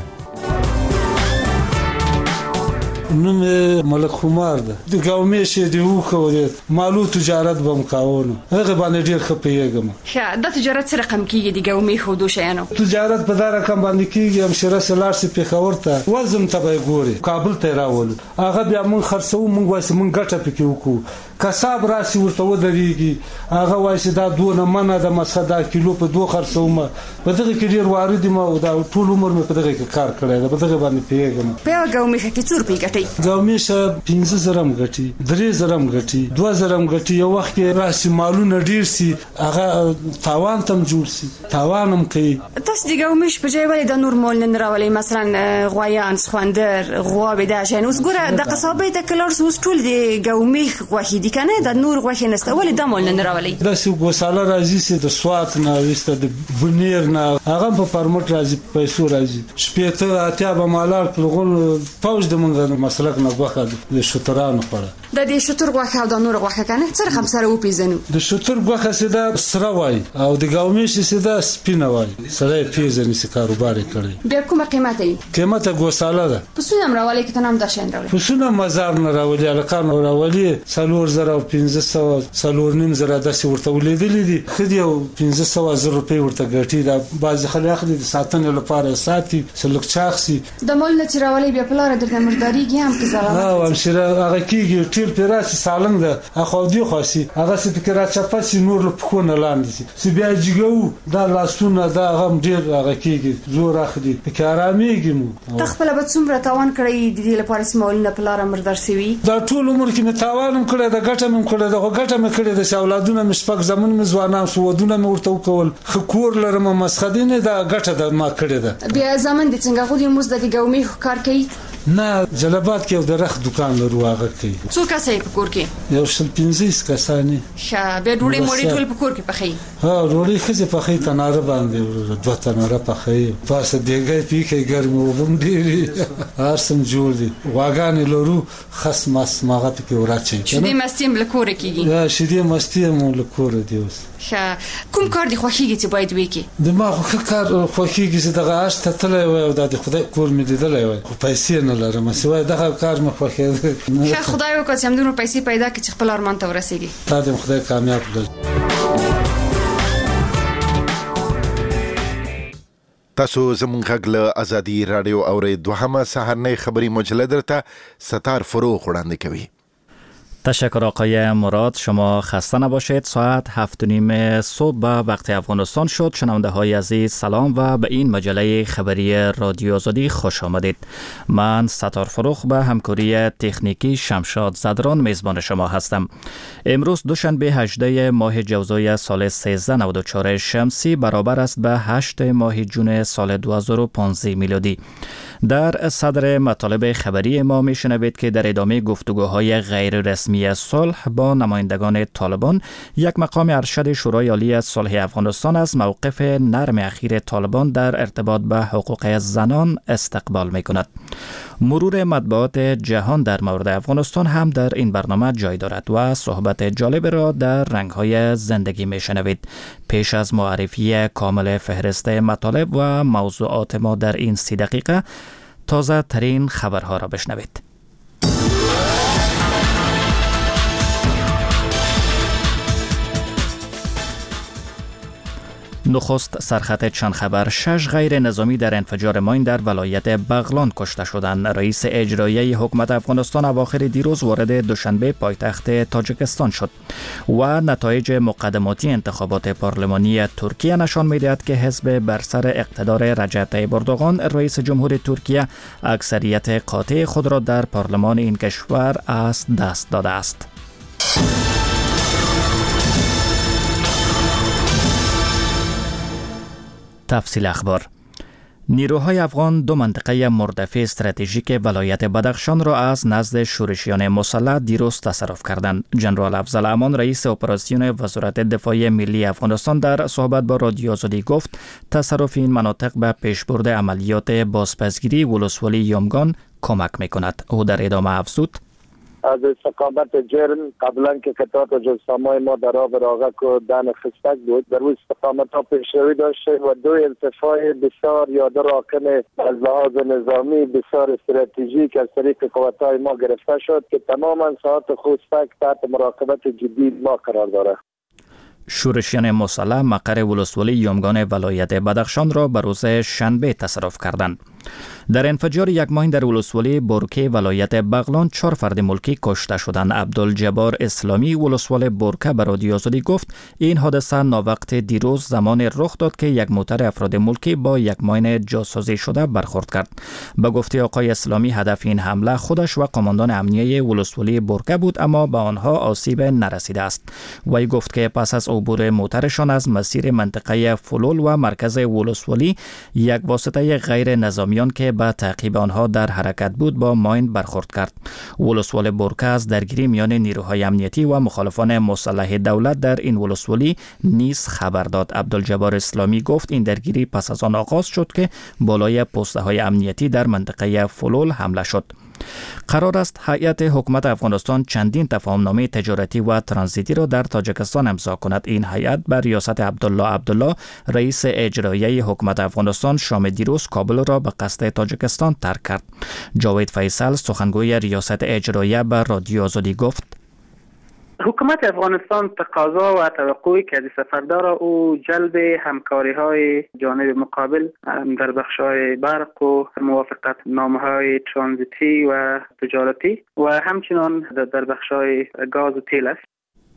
نوم ملک خمار ده، د ګاومې شه دی وکړ مالو تجارت بم کاونو هغه باندې ډیر خپېږم. ښه د تجارت سره کم کیږي د ګاومې خو دوه شیانو تجارت په دار کم باندې کیږي هم شره سلار سي پیښور ته وزم ته به ګوري کابل ته راول هغه بیا مون خرڅو مونږ واسه مونږ ګټه پکې وکړو. کساب راسي ورته ودرېږي هغه وایي دا دوه منه د مسخه دا کیلو په دوه خرڅو ما په دغه کې ډیر وارد ما او دا ټول عمر مې په دغه کې کار کړی دا په دغه باندې پیږم. په ګاومې کې څور پیګټي ګاومې شه پنځه زرم غټي درې زرم غټي دوه زرم غټي یو وخت کې راسي مالونه ډیر سي هغه تاوان تم جوړ سي تاوانم کوي. تاسو د ګاومې په ځای ولې د نور مول نه راولي مثلا غوایان سخوندر غوا به دا شین اوس ګوره د قصابې د کلر اوس ټول د ګاومې غوښې دي کنه د نور غوښې نسته ولې د مول نه راولي. د سو ګوساله راځي سي د سوات نه وسته د بنیر نه هغه په پرمټ راځي پیسو راځي شپېته اتیا به مالار پلغون پوج د منځ مسلک نه غوښه د شترانو خوړه د دې شتر غوښه او د نور غوښه کنه څه رقم سره وپیژنو. د شتر غوښه سیده سره وای او د ګاومې سیده سپینه وای سره پیژنې سي کاروبار کړي. بیا کومه قیمت یې؟ قیمت ګوساله ده. پسونه راولي کې تنام د شین راولي پسونه مزار نه راولي الکان راولي څلور زره پنځه سوه څلور نیم زره داسې ورته ولیدلې دي خدي او پنځه سوه زره روپۍ ورته ګټي دا بعض خلک اخلي د ساتنې لپاره ساتي سلک چاخسي د مول نه چیرولې بیا په لار د مرداریږي هم کې زغلات او هم شره هغه کیږي ټیل پیراسي سالنګ ده اخو دی خوسي هغه سي فکر راچپاسي نور له پخونه لاندې سي بیا جګو دا لاسونه دا غم ډیر هغه کیږي زور اخلي په آراميږي مو تخپل به څومره تاوان کړی د دې لپاره سمول نه په لار مردار سوي دا ټول عمر کې مې تاوانم کړی د ګټه مې کړی د ګټه مې کړی د اولادونو مې شپږ زمون مې ځوانان سو ودونه مې ورته وکول خکور لرم مسخدینه دا ګټه د ما کړی ده. بیا زمون د څنګه غوډي موز د ګاومې کار کوي نه جلبات کې د رخ دکان لرو هغه کوي. څو کسې په کور کې؟ یو شل پنځه کسانی. ښه به ډوړې موړې ټول په کور کې پخې؟ ها ډوړې خزه پخې تناره باندې دوه تناره پخې پاسه دیګې پیکې ګرمي وبم ډېری ارسم جوړ دي واګان لرو خص مس ماغه کې وراچي. شدې مستیم لکور کېږي. یا شدې مستیم لکور دی اوس. ښه کوم کار دی خوښیږي چې باید وکړي؟ د ما خو کار خوښیږي چې دغه آشته تلای و او د خدای کور مې لیدلای و خو پیسې نه لرم سوای دغه کار مې خوښیږي. ښه خدای وکړي چې همدومره پیسې پیدا کړي چې خپل ارمان ته ورسیږي. تا دې خدای کامیاب کړي. تاسو زموږ غږ له ازادي رادیو اورئ. دوهمه سهارنۍ خبري مجله درته ستار فروغ وړاندې کوي. تشکر آقای مراد. شما خسته نباشید. ساعت هفت و نیم صبح به وقت افغانستان شد. شنونده های عزیز سلام و به این مجله خبری رادیو آزادی خوش آمدید. من ستار فروخ به همکاری تکنیکی شمشاد زدران میزبان شما هستم. امروز دوشنبه هجده ماه جوزای سال سیزده نود و چهار شمسی برابر است به هشت ماه جون سال دو هزار و پانزده میلادی. در صدر مطالب خبری ما میشنوید که در ادامه گفتگوهای غیر رسمی صلح با نمایندگان طالبان، یک مقام ارشد شورای عالی صلح افغانستان از موقف نرم اخیر طالبان در ارتباط به حقوق زنان استقبال میکند. مرور مطبوعات جهان در مورد افغانستان هم در این برنامه جای دارد و صحبت جالب را در رنگ‌های زندگی میشنوید. پیش از معرفی کامل فهرست مطالب و موضوعات ما در این سی دقیقه، تازه ترین خبرها را بشنوید. نخست سرخط چند خبر: شش غیر نظامی در انفجار ماین در ولایت بغلان کشته شدند. رئیس اجرایی حکومت افغانستان اواخر دیروز وارد دوشنبه پایتخت تاجیکستان شد و نتایج مقدماتی انتخابات پارلمانی ترکیه نشان می‌دهد که حزب بر سر اقتدار رجب طیب اردوغان رئیس جمهور ترکیه اکثریت قاطع خود را در پارلمان این کشور از دست داده است. تفصیل اخبار: نیروهای افغان دو منطقه مردفع استراتژیک ولایت بدخشان را از نزد شورشیان مسلح دیروز تصرف کردند. جنرال افضل امان رئیس اپراسیون وزارت دفاع ملی افغانستان در صحبت با رادیو آزادی گفت تصرف این مناطق به پیشبرد عملیات بازپسگیری ولسوالی یومگان کمک می‌کند. او در ادامه افزود: از استقامت جرم قبلا که قطعات جسامای ما در آب راغک و دن خستک بود، در روی استقامت ها پیشروی داشته و دو ارتفاع بسیار یا دو راکن از لحاظ نظامی بسیار استراتژیک از طریق قوت‌های ما گرفته شد که تماما ساعت خستک تحت مراقبت جدی ما قرار دارد. شورشیان مسلح مقر ولسوالی یومگان ولایت بدخشان را به روز شنبه تصرف کردند. در انفجار یک ماین در ولسوالی بورکه ولایت بغلان چهار فرد ملکی کشته شدند. عبدالجبار اسلامی ولسوال بورکه به رادیو آزادی گفت این حادثه ناوقت دیروز زمان رخ داد که یک موتر افراد ملکی با یک ماین جاسازی شده برخورد کرد. به گفته آقای اسلامی هدف این حمله خودش و قماندان امنیه ولسوالی بورکه بود، اما به آنها آسیب نرسیده است. وی گفت که پس از عبور موترشان از مسیر منطقه فلول و مرکز ولسوالی، یک واسطه غیر نظامیان که به تعقیب آنها در حرکت بود با ماین برخورد کرد. ولسوال بورکه از درگیری میان نیروهای امنیتی و مخالفان مسلح دولت در این ولسوالی نیز خبر داد. عبدالجبار اسلامی گفت این درگیری پس از آن آغاز شد که بالای پسته های امنیتی در منطقه فلول حمله شد. قرار است هیئت حکومت افغانستان چندین تفاهمنامه تجارتی و ترانزیتی را در تاجیکستان امضا کند. این هیئت بر ریاست عبدالله عبدالله رئیس اجرایی حکومت افغانستان شام دیروز کابل را به قصد تاجیکستان ترک کرد. جاوید فیصل سخنگوی ریاست اجرایی به رادیو آزادی گفت: حکومت افغانستان تقاضا و توقعی که از سفر داره او جلب همکاری های جانب مقابل در بخش های برق و موافقت نامه های ترانزیتی و تجارتی و همچنان در بخش های گاز و تیل است.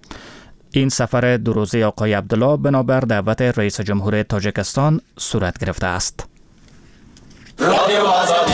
این سفر دو روزه آقای عبدالله بنابر دعوت رئیس جمهور تاجیکستان صورت گرفته است. رادیو آزادی.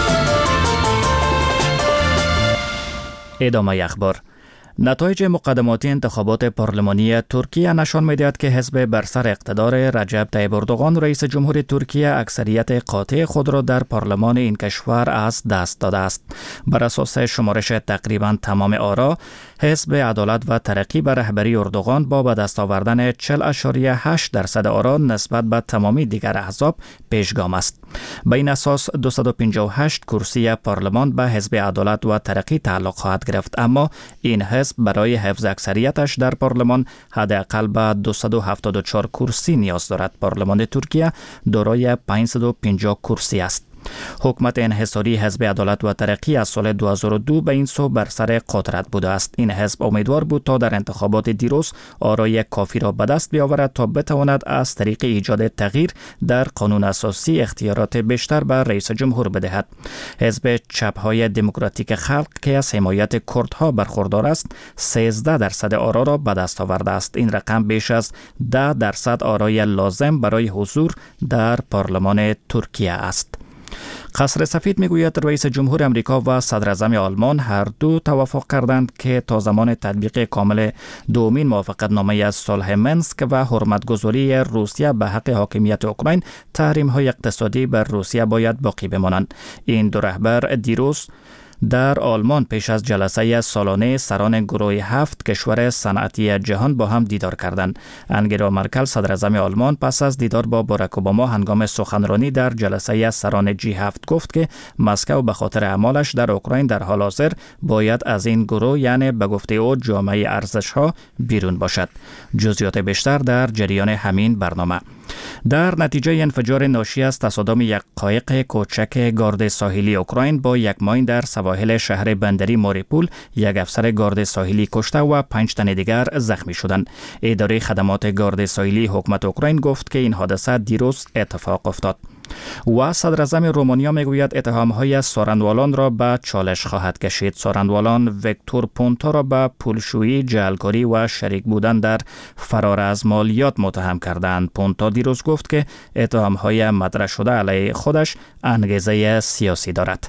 ادامه اخبار: نتایج مقدماتی انتخابات پارلمانی ترکیه نشان می‌دهد که حزب بر سر اقتدار رجب طیب اردوغان رئیس جمهور ترکیه اکثریت قاطع خود را در پارلمان این کشور از دست داده است. بر اساس شمارش تقریبا تمام آرا، حزب عدالت و ترقی به رهبری اردوغان با به دست آوردن چهل ممیز هشت درصد آرا نسبت به تمامی دیگر احزاب پیشگام است. به این اساس دویست و پنجاه و هشت کرسی پارلمان به حزب عدالت و ترقی تعلق خواهد گرفت، اما این حزب برای حفظ اکثریتش در پارلمان حداقل به دویست و هفتاد و چهار کرسی نیاز دارد. پارلمان ترکیه دارای پانصد و پنجاه کرسی است. حکومت انحصاری حزب عدالت و ترقی از سال دو هزار و دو به این سو بر سر قدرت بوده است. این حزب امیدوار بود تا در انتخابات دیروز آرای کافی را به دست بیاورد تا بتواند از طریق ایجاد تغییر در قانون اساسی اختیارات بیشتر به رئیس جمهور بدهد. حزب چپ‌های دموکراتیک خلق که از حمایت کردها برخوردار است، سیزده درصد آرا را به دست آورده است. این رقم بیش از ده درصد آرای لازم برای حضور در پارلمان ترکیه است. قصر سفید میگوید رئیس جمهور امریکا و صدر اعظم آلمان هر دو توافق کردند که تا زمان تطبیق کامل دومین موافقتنامه از صلح منسک و حرمتگذاری روسیه به حق حاکمیت اوکراین، تحریم‌های اقتصادی بر روسیه باید باقی بمانند. این دو رهبر دیروز در آلمان پیش از جلسه سالانه سران گروه هفت کشور صنعتی جهان با هم دیدار کردند. انگلا مرکل صدر اعظم آلمان پس از دیدار با باراک اوباما هنگام سخنرانی در جلسه سران جی هفت گفت که مسکو به خاطر اعمالش در اوکراین در حال حاضر باید از این گروه، یعنی به گفته او جامعه ارزش‌ها، بیرون باشد. جزئیات بیشتر در جریان همین برنامه. در نتیجه انفجار ناشی از تصادم یک قایق کوچک گارد ساحلی اوکراین با یک ماین در سواحل شهر بندری ماریپول، یک افسر گارد ساحلی کشته و پنج تن دیگر زخمی شدند. اداره خدمات گارد ساحلی حکومت اوکراین گفت که این حادثه دیروز اتفاق افتاد. و صدر اعظم رومانیا میگوید اتهام‌های سارندوالان را به چالش خواهد کشید. سارندوالان ویکتور پونتا را به پولشویی، جعلکاری و شریک بودن در فرار از مالیات متهم کردند. پونتا دیروز گفت که اتهام‌های مطرح شده علیه خودش انگیزه سیاسی دارد.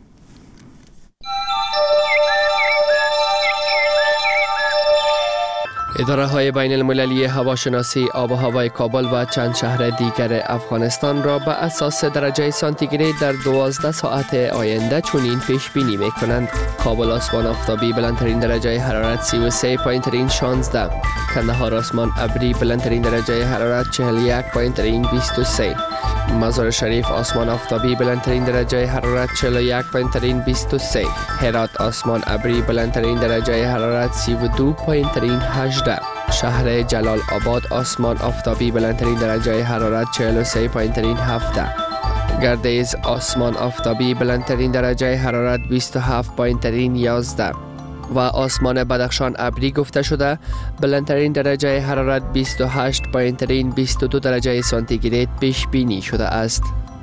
اداره های بین المللی هواشناسی آب و هوای کابل و چند شهر دیگر افغانستان را به اساس درجه سانتیگراد در دوازده ساعت آینده چنین پیش بینی می کنند: کابل آسمان آفتابی، بلندترین درجه حرارت سی و سه پایین ترین شانزده، کندهار آسمان ابری، بلندترین درجه حرارت چهل و یک پایین ترین بیست و سه، مزار شریف آسمان آفتابی، بلندترین درجه حرارت چهل و یک پایین ترین بیست و سه، هرات آسمان ابری، بلندترین درجه حرارت سی و دو پایین ترین هجده، شهر جلال آباد آسمان آفتابی، بلندترین درجه حرارت چهل و سه پایین ترین هفده، گردیز آسمان آفتابی، بلندترین درجه حرارت بیست و هفت پایین ترین یازده و آسمان بدخشان ابری گفته شده، بلندترین درجه حرارت بیست و هشت پایین ترین بیست و دو درجه سانتیگراد پیش بینی شده است.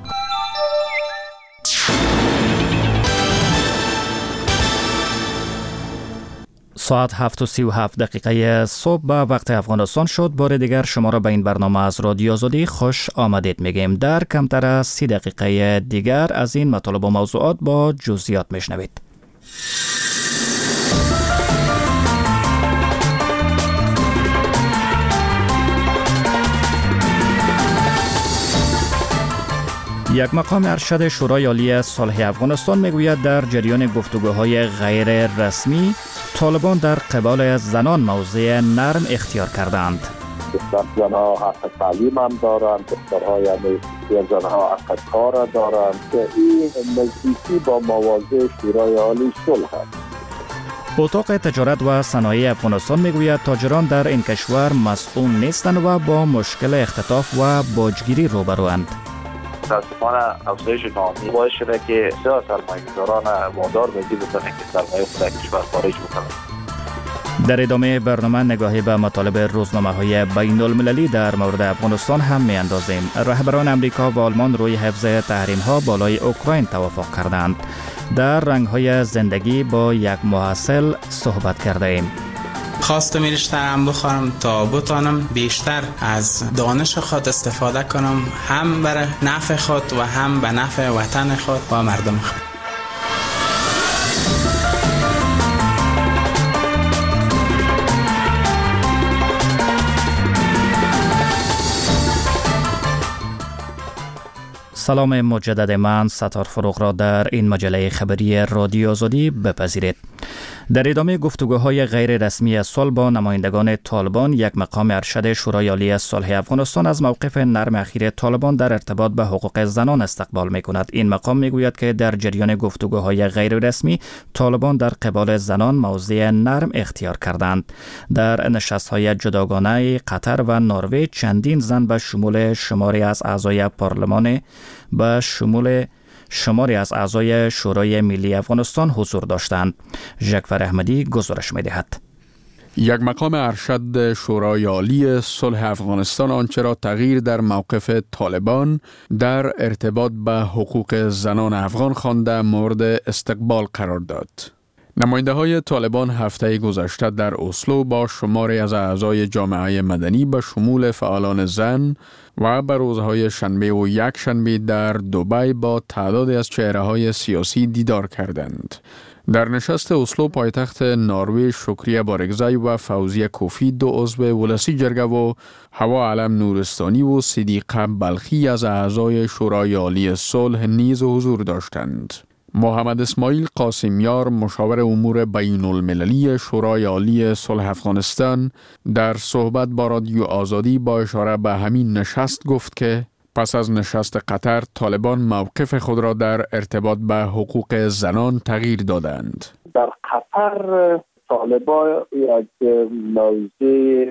ساعت هفت و سی و هفت دقیقه صبح به وقت افغانستان شد. بار دیگر شما را به این برنامه از رادیو آزادی خوش آمدید میگیم. در کمتر از سی دقیقه دیگر از این مطالب و موضوعات با جزئیات میشنوید. یک مقام ارشد شورای عالی صلح افغانستان میگوید در جریان گفتگوهای غیر رسمی طالبان در قبال زنان موضع نرم اختیار کردند. زنها حق تعلیم هم دارند، دخترها یعنی زنها حق کار دارند که این نزدیکی با مواضع شورای عالی صلح است. اتاق تجارت و صنایع افغانستان میگوید تاجران در این کشور مسئول نیستند و با مشکل اختطاف و باجگیری روبروند. متاسفانه افزایش ناامنی باعث شده که بسیار سرمایه‌گذاران وادار به این بودند که سرمایه خود از کشور خارج بکنند. در ادامه برنامه نگاهی به مطالب روزنامه‌های بین المللی در مورد افغانستان هم می‌اندازیم. رهبران امریکا و آلمان روی حفظ تحریم‌ها بالای اوکراین توافق کردند. در رنگ‌های زندگی با یک محصل صحبت کردیم. خواستم این رشته هم بخورم تا بتانم بیشتر از دانش خود استفاده کنم، هم برای نفع خود و هم به نفع وطن خود و مردم خود. سلام مجدد، من ستار فروغ را در این مجله خبری رادیو آزادی بپذیرید. در ادامه گفتگوهای غیر رسمی صلح با نمایندگان طالبان، یک مقام ارشد شورای عالی صلح افغانستان از موقف نرم اخیر طالبان در ارتباط به حقوق زنان استقبال می‌کند. این مقام میگوید که در جریان گفتگوهای غیر رسمی طالبان در قبال زنان موضع نرم اختیار کردند. در نشست‌های جداگانه قطر و نروژ چندین زن به شمول شماری از اعضای پارلمان به شمول شماری از اعضای شورای ملی افغانستان حضور داشتند. ژکفر احمدی گزارش می‌دهد. یک مقام ارشد شورای عالی صلح افغانستان آنچه را تغییر در موقف طالبان در ارتباط به حقوق زنان افغان خوانده مورد استقبال قرار داد. نماینده های طالبان هفته گذشته در اسلو با شماری از اعضای جامعه مدنی به شمول فعالان زن و به روزهای شنبه و یک شنبه در دبی با تعدادی از چهره های سیاسی دیدار کردند. در نشست اسلو پایتخت نروژ شکریه بارگزای و فوزیه کوفی دو عضو ولسی جرگه و هوا علم نورستانی و صدیقه بلخی از اعضای شورای عالی صلح نیز حضور داشتند. محمد اسماعیل قاسمیار مشاور امور بین المللی شورای عالی صلح افغانستان در صحبت با رادیو آزادی با اشاره به همین نشست گفت که پس از نشست قطر طالبان موقف خود را در ارتباط به حقوق زنان تغییر دادند. در قطر طالبان یک موضوع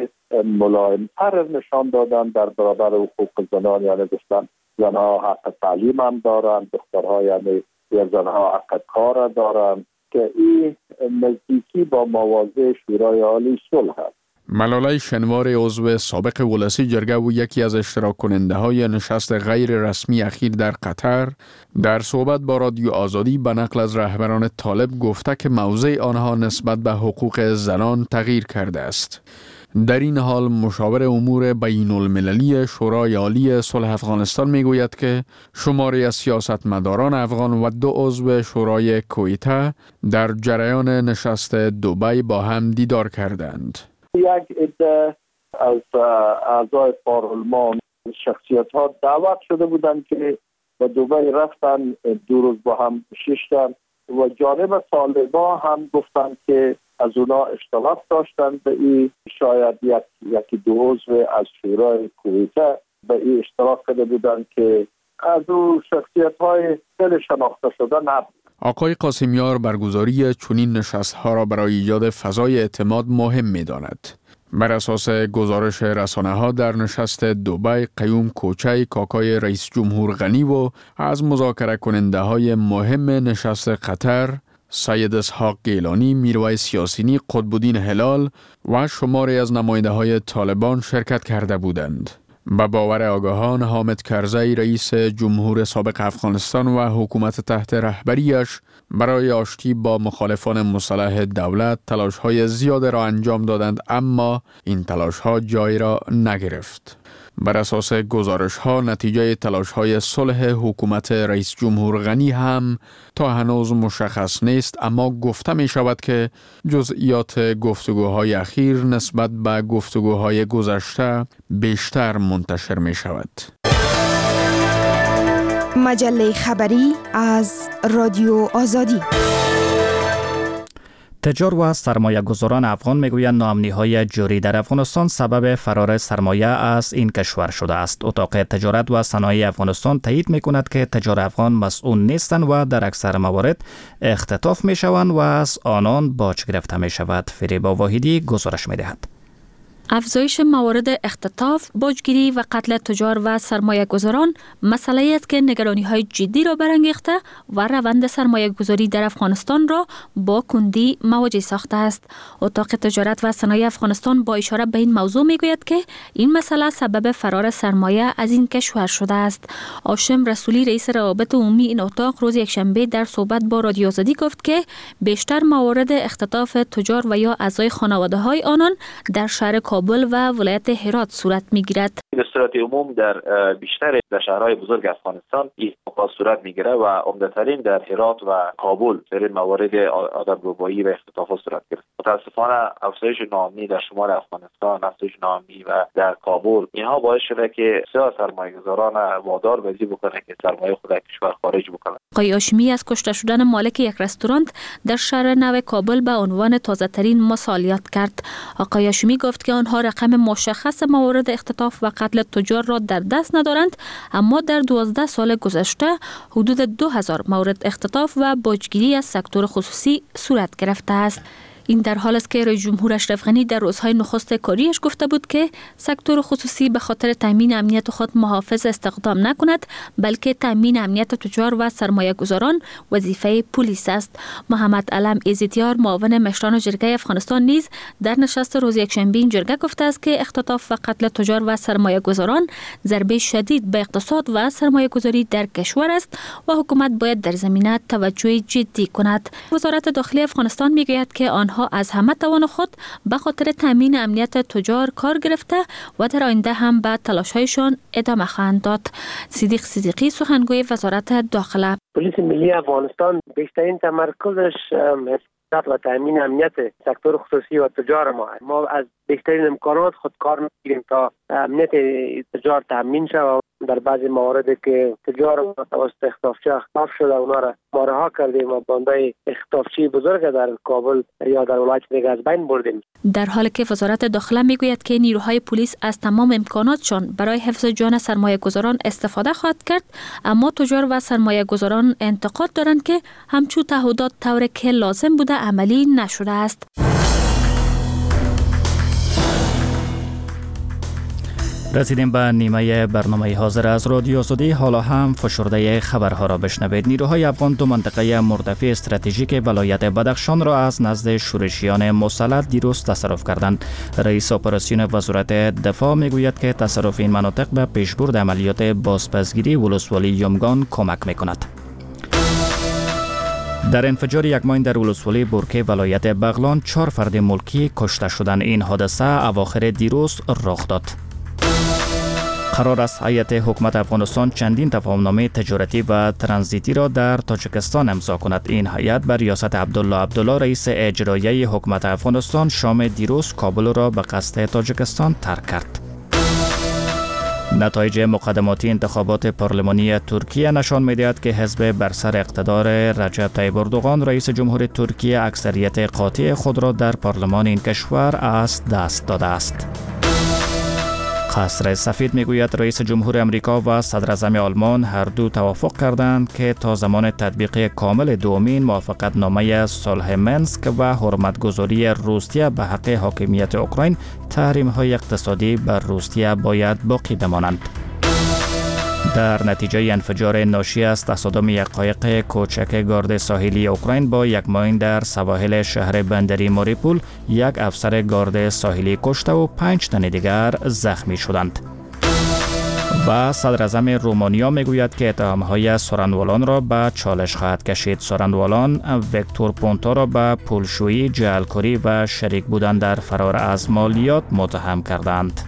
ملایم‌تر نشان دادند در برابر حقوق زنان، یعنی گفتن زنها حق تعلیم هم دارند، دخترها یعنی یا زنها حق کار دارند که این نزدیکی با مواضع شورای عالی صلح است. ملاله شنوار عضو سابق ولسی جرگه و یکی از اشتراک کننده های نشست غیر رسمی اخیر در قطر در صحبت با رادیو آزادی به نقل از رهبران طالب گفته که موضع آنها نسبت به حقوق زنان تغییر کرده است. در این حال مشاور امور بین المللی شورای عالی صلح افغانستان می گوید که شماری از سیاستمداران افغان و دو عضو شورای کویته در جریان نشست دبی با هم دیدار کردند. یک عده از اعضای پارلمان شخصیت ها دعوت شده بودند که به دبی رفتن، دو روز با هم ششتن و جانب طالبان هم گفتند که از اونا اشتراک داشتند به این، شاید یک یکی دو عضو از شورای کویته به این اشتراک کرده بودند که از او شخصیت های خیلی شناخته شده نبود. آقای قاسمیار برگزاری چنین نشست‌ها را برای ایجاد فضای اعتماد مهم می‌داند. بر اساس گزارش رسانه‌ها در نشست دبی قیوم کوچه کاکای رئیس جمهور غنی و از مذاکره کننده‌های مهم نشست قطر سید اسحاق گیلانی، میرویس یاسینی، قطب‌الدین هلال و شماری از نماینده‌های طالبان شرکت کرده بودند. به باور آگاهان حامد کرزی رئیس جمهور سابق افغانستان و حکومت تحت رهبریش برای آشتی با مخالفان مسلح دولت تلاش‌های زیاد را انجام دادند، اما این تلاش‌ها جای را نگرفت. بر اساس گزارش‌ها نتیجه تلاش‌های صلح حکومت رئیس جمهور غنی هم تا هنوز مشخص نیست، اما گفته می شود که جزئیات گفتگوهای اخیر نسبت به گفتگوهای گذشته بیشتر منتشر می شود. مجله خبری از رادیو آزادی. تجار و سرمایه گذاران افغان میگویند ناامنی‌های جاری در افغانستان سبب فرار سرمایه از این کشور شده است. اتاق تجارت و صنایع افغانستان تایید میکند که تجار افغان مسئول نیستند و در اکثر موارد اختطاف میشوند و از آنان باج گرفته میشود. فریبا واحدی گزارش میدهد. افزایش موارد اختطاف، باجگیری و قتل تجار و سرمایه گذاران مسئله است که نگرانی های جدی را برانگیخته و روند سرمایه گذاری در افغانستان را با کندی مواجه ساخته است. اتاق تجارت و صنایع افغانستان با اشاره به این موضوع میگوید که این مسئله سبب فرار سرمایه از این کشور شده است. هاشم رسولی رئیس روابط عمومی این اتاق روز یکشنبه در صحبت با رادیو آزادی گفت که بیشتر موارد اختطاف تجار و یا اعضای خانواده های آنان در شهر کابل و ولایت هرات صورت میگیرد. به صورت عموم در بیشتر در شهرهای بزرگ افغانستان این موضوع صورت میگیره و عمدترین در هرات و کابل در موارد آدمربایی و اختطافات صورت گرفت. متاسفانه افزایش ناامنی در شمال افغانستان، افزایش ناامنی و در کابل اینها باعث شده که بسیار سرمایه‌گذاران وادار به بکنه که سرمایه خود از کشور خارج بکنه. آقای هاشمی از کشته شدن مالک یک رستوران در شهر نو کابل به عنوان تازه‌ترین مثال یاد کرد. آقای هاشمی گفت که آنها رقم مشخص موارد اختطاف و قتل تجار را در دست ندارند، اما در دوازده سال گذشته حدود دو هزار مورد اختطاف و باجگیری از سکتور خصوصی صورت گرفته است. این در حال است که رئیس جمهور اشرف غنی در روزهای نخست کاریش گفته بود که سکتور خصوصی به خاطر تامین امنیت خود محافظ استخدام نکند، بلکه تامین امنیت تجار و سرمایه گذاران وظیفه پلیس است. محمد علم ایزیدیار معاون مشران جرگه افغانستان نیز در نشست روز یکشنبه این جرگه گفته است که اختطاف و قتل تجار و سرمایه گذاران ضربه شدید به اقتصاد و سرمایه گذاری در کشور است و حکومت باید در زمینه توجه جدی کند. وزارت داخلی افغانستان میگوید که آنها از همه توان خود به خاطر تامین امنیت تجار کار گرفته و در آینده هم به تلاش‌هایشان ادامه خواهند داد. صدیق صدیقی سخنگوی وزارت داخله: پلیس ملی افغانستان بیشترین تمرکزش و تامین امنیت سکتور خصوصی و تجار ما است. ما از بیشترین امکانات خود کار می‌کنیم تا امنیت تجار تامین شود. در بعضی مواردی که تجار توسط اختطافچی اختطاف شده اونا را ما رها کردیم و بانده اختطافچی بزرگ در کابل یا در ولایت دیگر از بین بردیم. در حالی که وزارت داخله میگوید که نیروهای پلیس از تمام امکاناتشان برای حفظ جان سرمایه گذاران استفاده خواهد کرد، اما تجار و سرمایه گذاران انتقاد دارند که همچون تعهدات طور که لازم بوده عملی نشده است. رسیدیم به نیمه برنامه حاضر از رادیو آزادی. حالا هم فشرده خبرها را بشنوید. نیروهای افغان دو منطقه مرتفع استراتژیک ولایت بدخشان را از نزد شورشیان مسلح دیروز تصرف کردند. رئیس اپراسیون وزارت دفاع میگوید که تصرف این مناطق به پیشبرد عملیات بازپسگیری ولسوالی یمگان کمک میکند. در انفجار یک ماین در ولسوالی بورکه ولایت بغلان چهار فرد ملکی کشته شدند. این حادثه اواخر دیروز رخ داد. قرار است هیئت حکومت افغانستان چندین تفاهمنامه تجارتی و ترانزیتی را در تاجیکستان امضا کند. این هیئت بر ریاست عبدالله عبدالله رئیس اجرایی حکومت افغانستان شام دیروز کابل را به قصد تاجیکستان ترک کرد. نتایج مقدماتی انتخابات پارلمانی ترکیه نشان می‌دهد که حزب بر سر اقتدار رجب طیب اردوغان رئیس جمهور ترکیه اکثریت قاطع خود را در پارلمان این کشور از دست داده است. قصر سفید میگوید رئیس جمهور امریکا و صدر اعظم آلمان هر دو توافق کردند که تا زمان تطبیق کامل دومین موافقت نامه صلح منسک و حرمتگذاری روسیه به حق حاکمیت اوکراین، تحریم های اقتصادی بر روسیه باید باقی بمانند. در نتیجه انفجار ناشی از تصادم یک قایق کوچک گارد ساحلی اوکراین با یک ماین در سواحل شهر بندری ماریپول، یک افسر گارد ساحلی کشته و پنج تن دیگر زخمی شدند. و صدر اعظم رومانیا میگوید که اتهام‌های سورانوالان را به چالش خواهد کشید. سورانوالان ویکتور پونتا را به پولشویی، جعلکاری و شریک بودن در فرار از مالیات متهم کردند.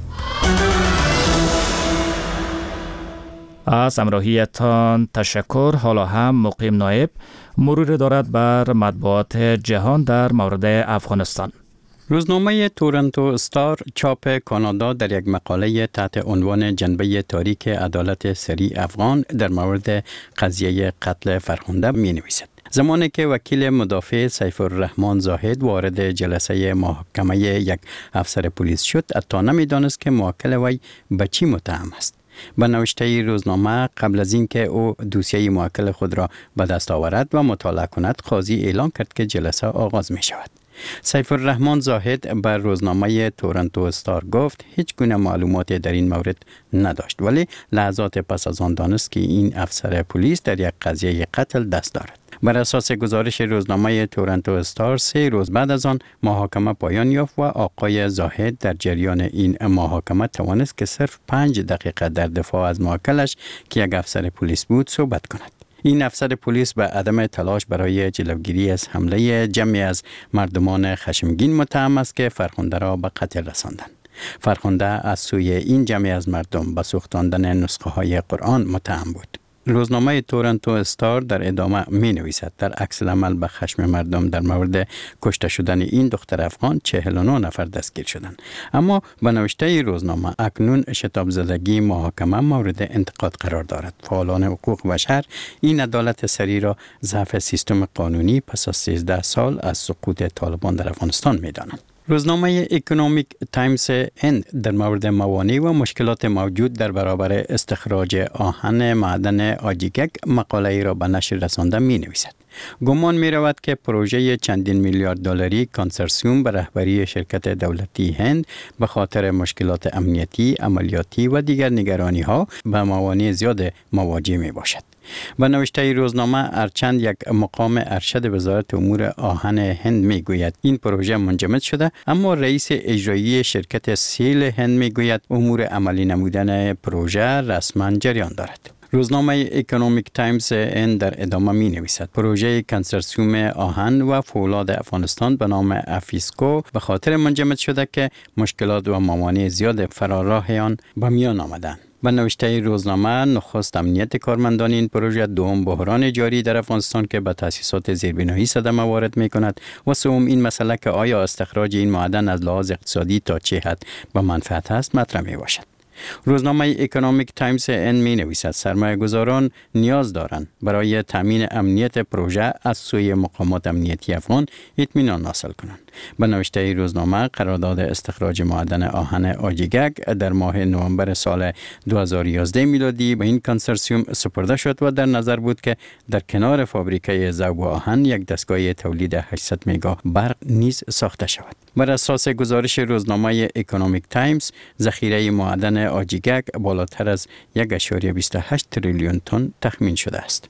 از همراهیتان تشکر. حالا هم مقیم نایب مرور دارد بر مطبوعات جهان در مورد افغانستان. روزنامه تورنتو استار چاپ کانادا در یک مقاله تحت عنوان جنبه تاریک عدالت سری افغان در مورد قضیه قتل فرخنده می نویسد. زمانی که وکیل مدافع سیف الرحمن زاهد وارد جلسه محاکمه یک افسر پلیس شد، حتی نمی‌دانست که موکل وی به چی متهم است. به نوشته روزنامه قبل از اینکه او دوسیه موکل خود را به دست آورد و مطالعه کند، قاضی اعلام کرد که جلسه آغاز می شود. سیف الرحمن زاهد بر روزنامه تورنتو استار گفت هیچ گونه معلوماتی در این مورد نداشت، ولی لحظات پس از آن دانست که این افسر پلیس در یک قضیه قتل دست دارد. بر اساس گزارش روزنامه تورنتو استار، سه روز بعد از آن محاکمه پایان یافت و آقای زاهد در جریان این محاکمه توانست که صرف پنج دقیقه در دفاع از موکلش که یک افسر پلیس بود صحبت کند. این افسر پلیس به عدم تلاش برای جلوگیری از حمله جمعی از مردمان خشمگین متهم است که فرخنده را به قتل رساندند. فرخنده از سوی این جمعی از مردم به سوختاندن نسخه های قرآن متهم بود. روزنامه تورنتو استار در ادامه می نویسد در عکس العمل به خشم مردم در مورد کشته شدن این دختر افغان چهل و نه نفر دستگیر شدند. اما به نوشته روزنامه اکنون شتاب زدگی محاکمه مورد انتقاد قرار دارد. فعالان حقوق بشر این عدالت سری را ضعف سیستم قانونی پس از سیزده سال از سقوط طالبان در افغانستان می دانند. روزنامه اکونومیک تایمز اند در مورد موانع و مشکلات موجود در برابر استخراج آهن معدن آجیگک مقاله را به نشر رسانده می نویسد. گمان می رود که پروژه چندین میلیارد دلاری کانسورسیوم به رهبری شرکت دولتی هند به خاطر مشکلات امنیتی، عملیاتی و دیگر نگرانی ها به موانع زیاد مواجه می باشد. و نوشته روزنامه ارچند یک مقام ارشد وزارت امور آهن هند می گوید این پروژه منجمد شده، اما رئیس اجرایی شرکت سیل هند می گوید امور عملی نمودن پروژه رسما جریان دارد. روزنامه اکونومیک تایمز این در ادامه می نویسد پروژه کنسورسیوم آهن و فولاد افغانستان به نام افیسکو به خاطر منجمد شده که مشکلات و موانع زیاد فراراه آن به میان آمدند. و نوشته روزنامه نخست امنیت کارمندان این پروژه، دوم بحران جاری در افغانستان که به تأسیسات زیربنایی صدمه وارد می کند و سوم این مسئله که آیا استخراج این معدن از لحاظ اقتصادی تا چه حد به منفعت است مطرح می باشد. روزنامه اکونومیک تایمز این می نویسد سرمایه گذاران نیاز دارند برای تامین امنیت پروژه از سوی مقامات امنیتی افغان اطمینان حاصل کنند. به نوشته روزنامه قرارداد استخراج معدن آهن آجیگک در ماه نوامبر سال دو هزار و یازده میلادی به این کنسورسیوم سپرده شد و در نظر بود که در کنار فابریکه ذوب آهن یک دستگاه تولید هشتصد مگا برق نیز ساخته شود. بر اساس گزارش روزنامه اکونومیک تایمز ذخیره معدن آجیگک بالاتر از یک ممیز بیست و هشت تریلیون تن تخمین شده است.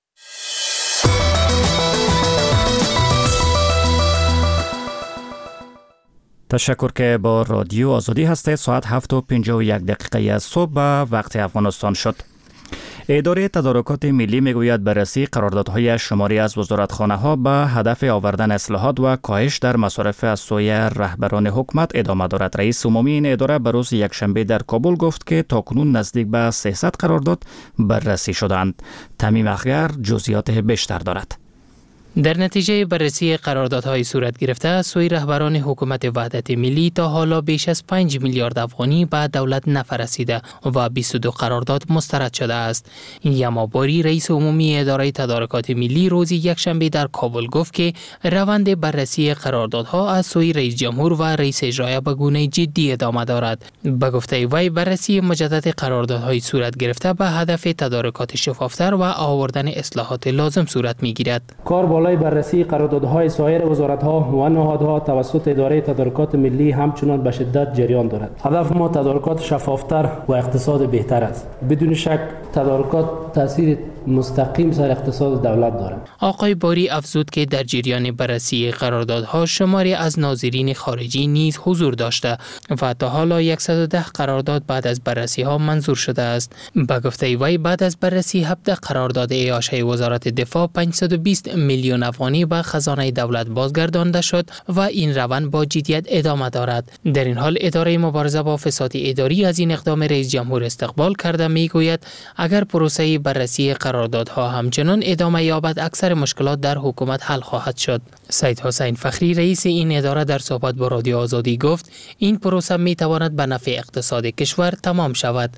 تشکر که با رادیو آزادی هستید. ساعت هفت و پنجاه و یک دقیقه از صبح به وقت افغانستان شد. اداره تدارکات ملی میگوید بررسی قراردادهای شماری از وزارتخانه‌ها به هدف آوردن اصلاحات و کاهش در مصارف از سوی رهبران حکومت ادامه دارد. رئیس عمومی این اداره به روز یکشنبه در کابل گفت که تاکنون نزدیک به سیصد قرارداد بررسی شدند. تمیم اخگر جزئیات بیشتر دارد. در نتیجه بررسی قراردادهای صورت گرفته از سوی رهبران حکومت وحدت ملی تا حالا بیش از پنج میلیارد افغانی به دولت نفرسیده و بیست و دو قرارداد مسترد شده است. یماباری رئیس عمومی اداره تدارکات ملی روز یکشنبه در کابل گفت که روند بررسی قراردادها از سوی رئیس جمهور و رئیس اجرایی به گونه جدی ادامه دارد. به گفته وی بررسی مجدد قراردادهای صورت گرفته به هدف تدارکات شفافتر و آوردن اصلاحات لازم صورت میگیرد. بالای بررسی قراردادهای سایر وزارت‌ها و نهادها توسط اداره تدارکات ملی همچنان به شدت جریان دارد. هدف ما تدارکات شفافتر و اقتصاد بهتر است. بدون شک تدارکات تاثیر مستقیم سر اقتصاد دولت دارد. آقای باری افزود که در جریان بررسی قراردادها شماری از ناظرین خارجی نیز حضور داشته و تا حالا صد و ده قرارداد بعد از بررسی ها منظور شده است. به گفته وی بعد از بررسی هفده قرارداد اعاشه وزارت دفاع پانصد و بیست میلیون افغانی به خزانه دولت بازگردانده شد و این روند با جدیت ادامه دارد. در این حال اداره مبارزه با فساد اداری از این اقدام رئیس جمهور استقبال کرده میگوید اگر پروسه بررسی قراردادها همچنان ادامه یابد اکثر مشکلات در حکومت حل خواهد شد. سید حسین فخری رئیس این اداره در صحبت با رادیو آزادی گفت این پروسه می تواند به نفع اقتصاد کشور تمام شود.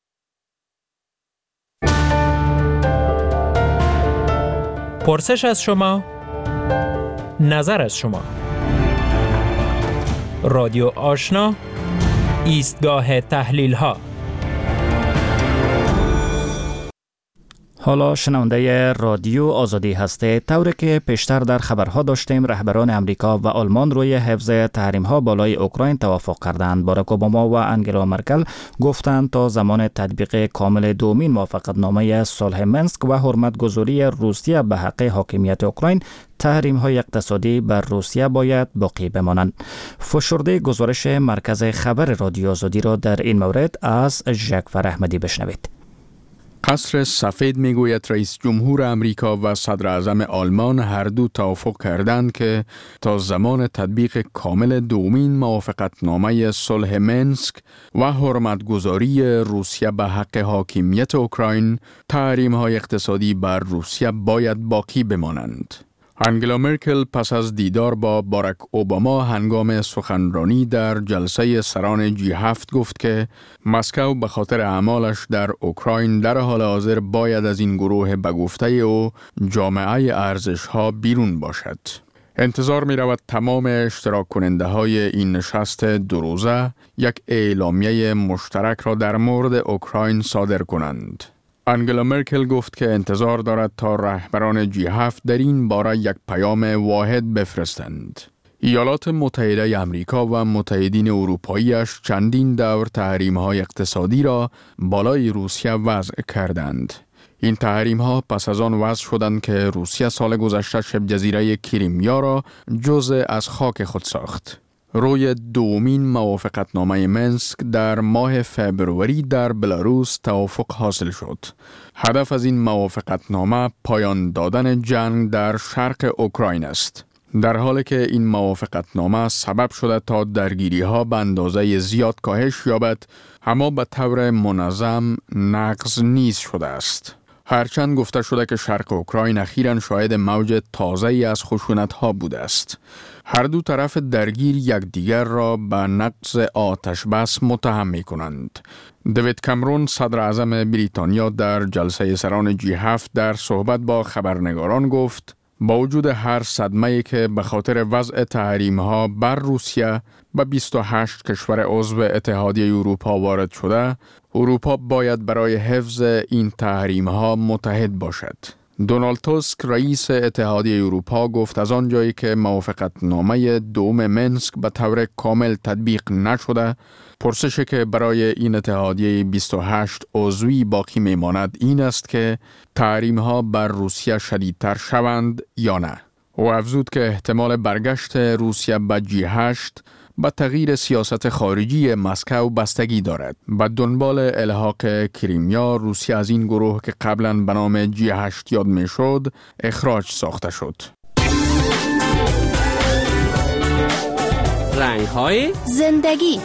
پرسش از شما، نظر از شما. رادیو آشنا، ایستگاه تحلیل ها. حالا شنونده رادیو آزادی هسته. طوری که پیشتر در خبرها داشتیم رهبران امریکا و آلمان روی حفظ تحریم ها بالای اوکراین توافق کردند. باراک اوباما و انگلا مرکل گفتند تا زمان تطبیق کامل دومین موافقتنامه صلح منسک و حرمت‌گذاری روسیه به حق حاکمیت اوکراین تحریم های اقتصادی بر روسیه باید باقی بمانند. فشرده گزارش مرکز خبر رادیو آزادی را در این مورد از ژکفر احمدی بشنوید. قصر سفید میگوید رئیس جمهور امریکا و صدر اعظم آلمان هر دو توافق کردند که تا زمان تطبیق کامل دومین موافقتنامه صلح منسک و حرمت‌گذاری روسیه به حق حاکمیت اوکراین تحریم‌های اقتصادی بر روسیه باید باقی بمانند. انگلا مرکل پس از دیدار با باراک اوباما هنگام سخنرانی در جلسه سران جی هفت گفت که مسکو به خاطر اعمالش در اوکراین در حال حاضر باید از این گروه به گفته او جامعه ارزش‌ها بیرون باشد. انتظار می رود تمام اشتراک کننده های این نشست دو روزه یک اعلامیه مشترک را در مورد اوکراین صادر کنند. انگلا مرکل گفت که انتظار دارد تا رهبران جی هفت در این باره یک پیام واحد بفرستند. ایالات متحده امریکا و متحدین اروپاییش چندین دور تحریم‌های اقتصادی را بالای روسیه وضع کردند. این تحریم‌ها پس از آن وضع شدند که روسیه سال گذشته شبه جزیره کریمیا را جزء از خاک خود ساخت. روی دومین موافقتنامه منسک در ماه فبروری در بلاروس توافق حاصل شد. هدف از این موافقتنامه پایان دادن جنگ در شرق اوکراین است. در حالی که این موافقتنامه سبب شده تا درگیری‌ها به اندازه زیاد کاهش یابد، اما به طور منظم نقض نیز شده است. هرچند گفته شده که شرق اوکراین اخیراً شاهد موج تازه‌ای از خشونت‌ها بوده است. هر دو طرف درگیر یکدیگر را به نقض آتش بس متهم می‌کنند. دیوید کامرون صدر اعظم بریتانیا در جلسه سران جی هفت در صحبت با خبرنگاران گفت با وجود هر صدمه‌ای که به خاطر وضع تحریم‌ها بر روسیه به بیست و هشت کشور عضو اتحادیه اروپا وارد شده، اروپا باید برای حفظ این تحریم‌ها متحد باشد. دونالد توسک رئیس اتحادیه اروپا گفت از آنجایی که موافقتنامه دوم منسک به طور کامل تطبیق نشده، پرسشی که برای این اتحادیه بیست و هشت عضوی باقی میماند این است که تحریم‌ها بر روسیه شدیدتر شوند یا نه. او افزود که احتمال برگشت روسیه به جی هشت به تغییر سیاست خارجی مسکو بستگی دارد. به دنبال الحاق کریمیا، روسیه از این گروه که قبلا به نام جی هشت یاد می شد، اخراج ساخته شد. رنگ‌های زندگی.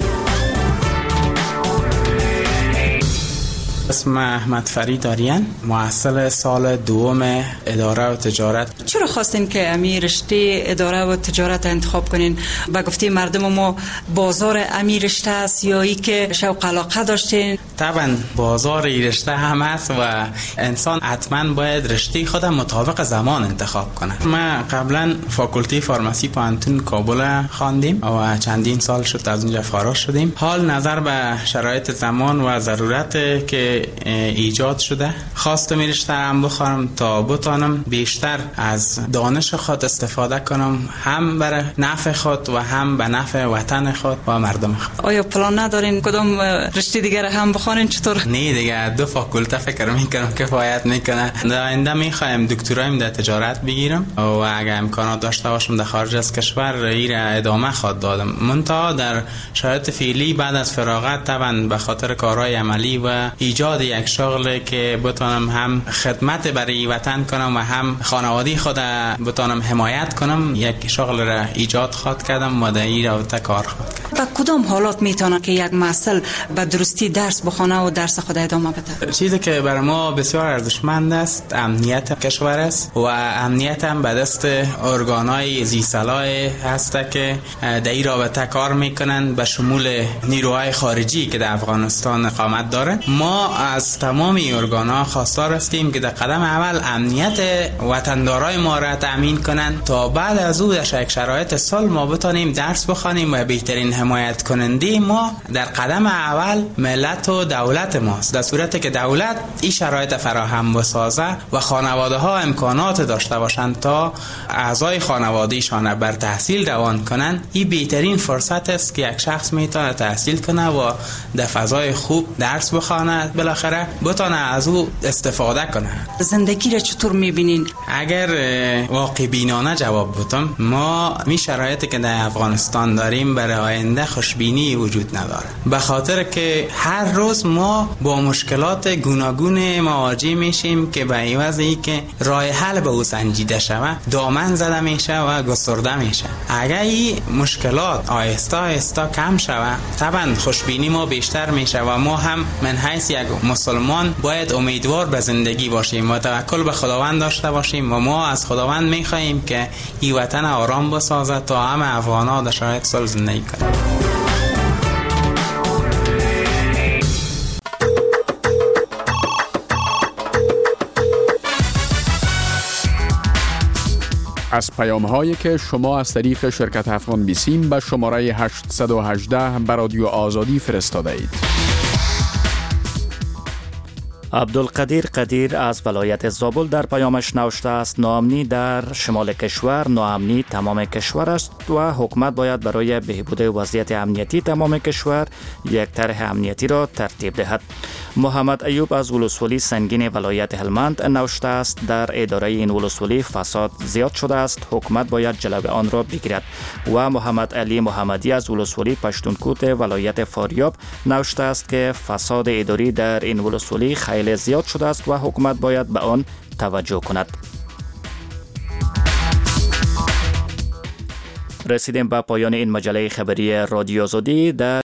اسم احمد فرید آریان، محصل سال دوم اداره و تجارت. چرا خواستین که امیر رشته اداره و تجارت انتخاب کنین؟ با گفته مردم ما بازار امیر رشته است یا ای که شوق علاقه داشتین؟ طبعا بازار این رشته هم هست و انسان حتما باید رشته خود مطابق زمان انتخاب کنه. ما قبلا فاکولته فارمسی پانتون کابل خواندیم و چندین سال شد از اونجا فارغ شدیم. حال نظر به شرایط زمان و ضرورت که ایجاد شده خواستم این رشته هم بخوانم تا بتانم بیشتر از دانش خود استفاده کنم، هم برای نفع خود و هم به نفع وطن خود و مردم خود. آیا پلان ندارین کدام رشته دیگر هم بخوانین؟ چطور؟ نه دیگه، دو فاکولته فکر میکنم کفایت میکنه. در آینده میخوایم دکترایم در تجارت بگیرم و اگه امکانات داشته باشم در خارج از کشور این را ادامه خواهد دادم. منتها در شرایط فعلی بعد از فراغت طبعا به خاطر کارهای عملی و ایجاد یک شغل که بتونم هم خدمت برای وطن کنم و هم خانواده خود بتونم حمایت کنم، یک شغل را ایجاد خواهد کردم و در این رابطه کار خواهد کردم. با کدام حالات میتونه که یک محصل به درستی درس بخونه و درس خود ادامه بده؟ چیزی که برای ما بسیار ارزشمند است امنیت کشور است و امنیت هم به دست ارگان‌های ذی صلاح هست که در این رابطه کار میکنن، به شمول نیروهای خارجی که در افغانستان اقامت داره. ما از تمام ارگان‌ها خواستار هستیم که در قدم اول امنیت وطندارای ما را تامین کنند تا بعد از او در یک شرایط سال ما بتانیم درس بخوانیم و بهترین حمایت کننده ما در قدم اول ملت و دولت ماست. در صورتی که دولت این شرایط فراهم بسازه و خانواده ها امکانات داشته باشند تا اعضای خانوادهشان بر تحصیل روان کنند، این بهترین فرصت است که یک شخص میتونه تحصیل کنه و در فضای خوب درس بخونه، بالاخره بتونه از او استفاده کنه. زندگی را چطور میبینین؟ اگر واقع بینانه جواب بدم، ما می شرایطی که در افغانستان داریم برای آینده خوشبینی وجود نداره، به خاطر که هر روز ما با مشکلات گوناگون مواجه میشیم که به عوض اینکه راه حل به او سنجیده شود دامن زده میشه و گسترده میشه. اگر این مشکلات آهسته آهسته کم شود طبعا خوشبینی ما بیشتر میشه و ما هم من حیث یک مسلمان باید امیدوار به زندگی باشیم و توکل به خداوند داشته باشیم و ما از خداوند میخواهیم که این وطن آرام بسازد تا همه افغان‌ها در شرایط صلح زندگی کنند. از پیام هایی که شما از طریق شرکت افغان بیسیم به شماره هشت یک هشت به رادیو آزادی فرستاده اید. عبدالقدیر قدیر از ولایت زابل در پیامش نوشته است ناامنی در شمال کشور ناامنی تمام کشور است و حکومت باید برای بهبود وضعیت امنیتی تمام کشور یک طرح امنیتی را ترتیب دهد. محمد ایوب از ولسوالی سنگین ولایت هلمند نوشته است در اداره این ولسوالی فساد زیاد شده است، حکومت باید جلوی آن را بگیرد. و محمد علی محمدی از ولسوالی پشتونکوت ولایت فاریاب نوشته است که فساد اداری در این ولسوالی خیلی زیاد شده است و حکومت باید به آن توجه کند. رسیدیم به پایان این مجله خبری رادیو آزادی. در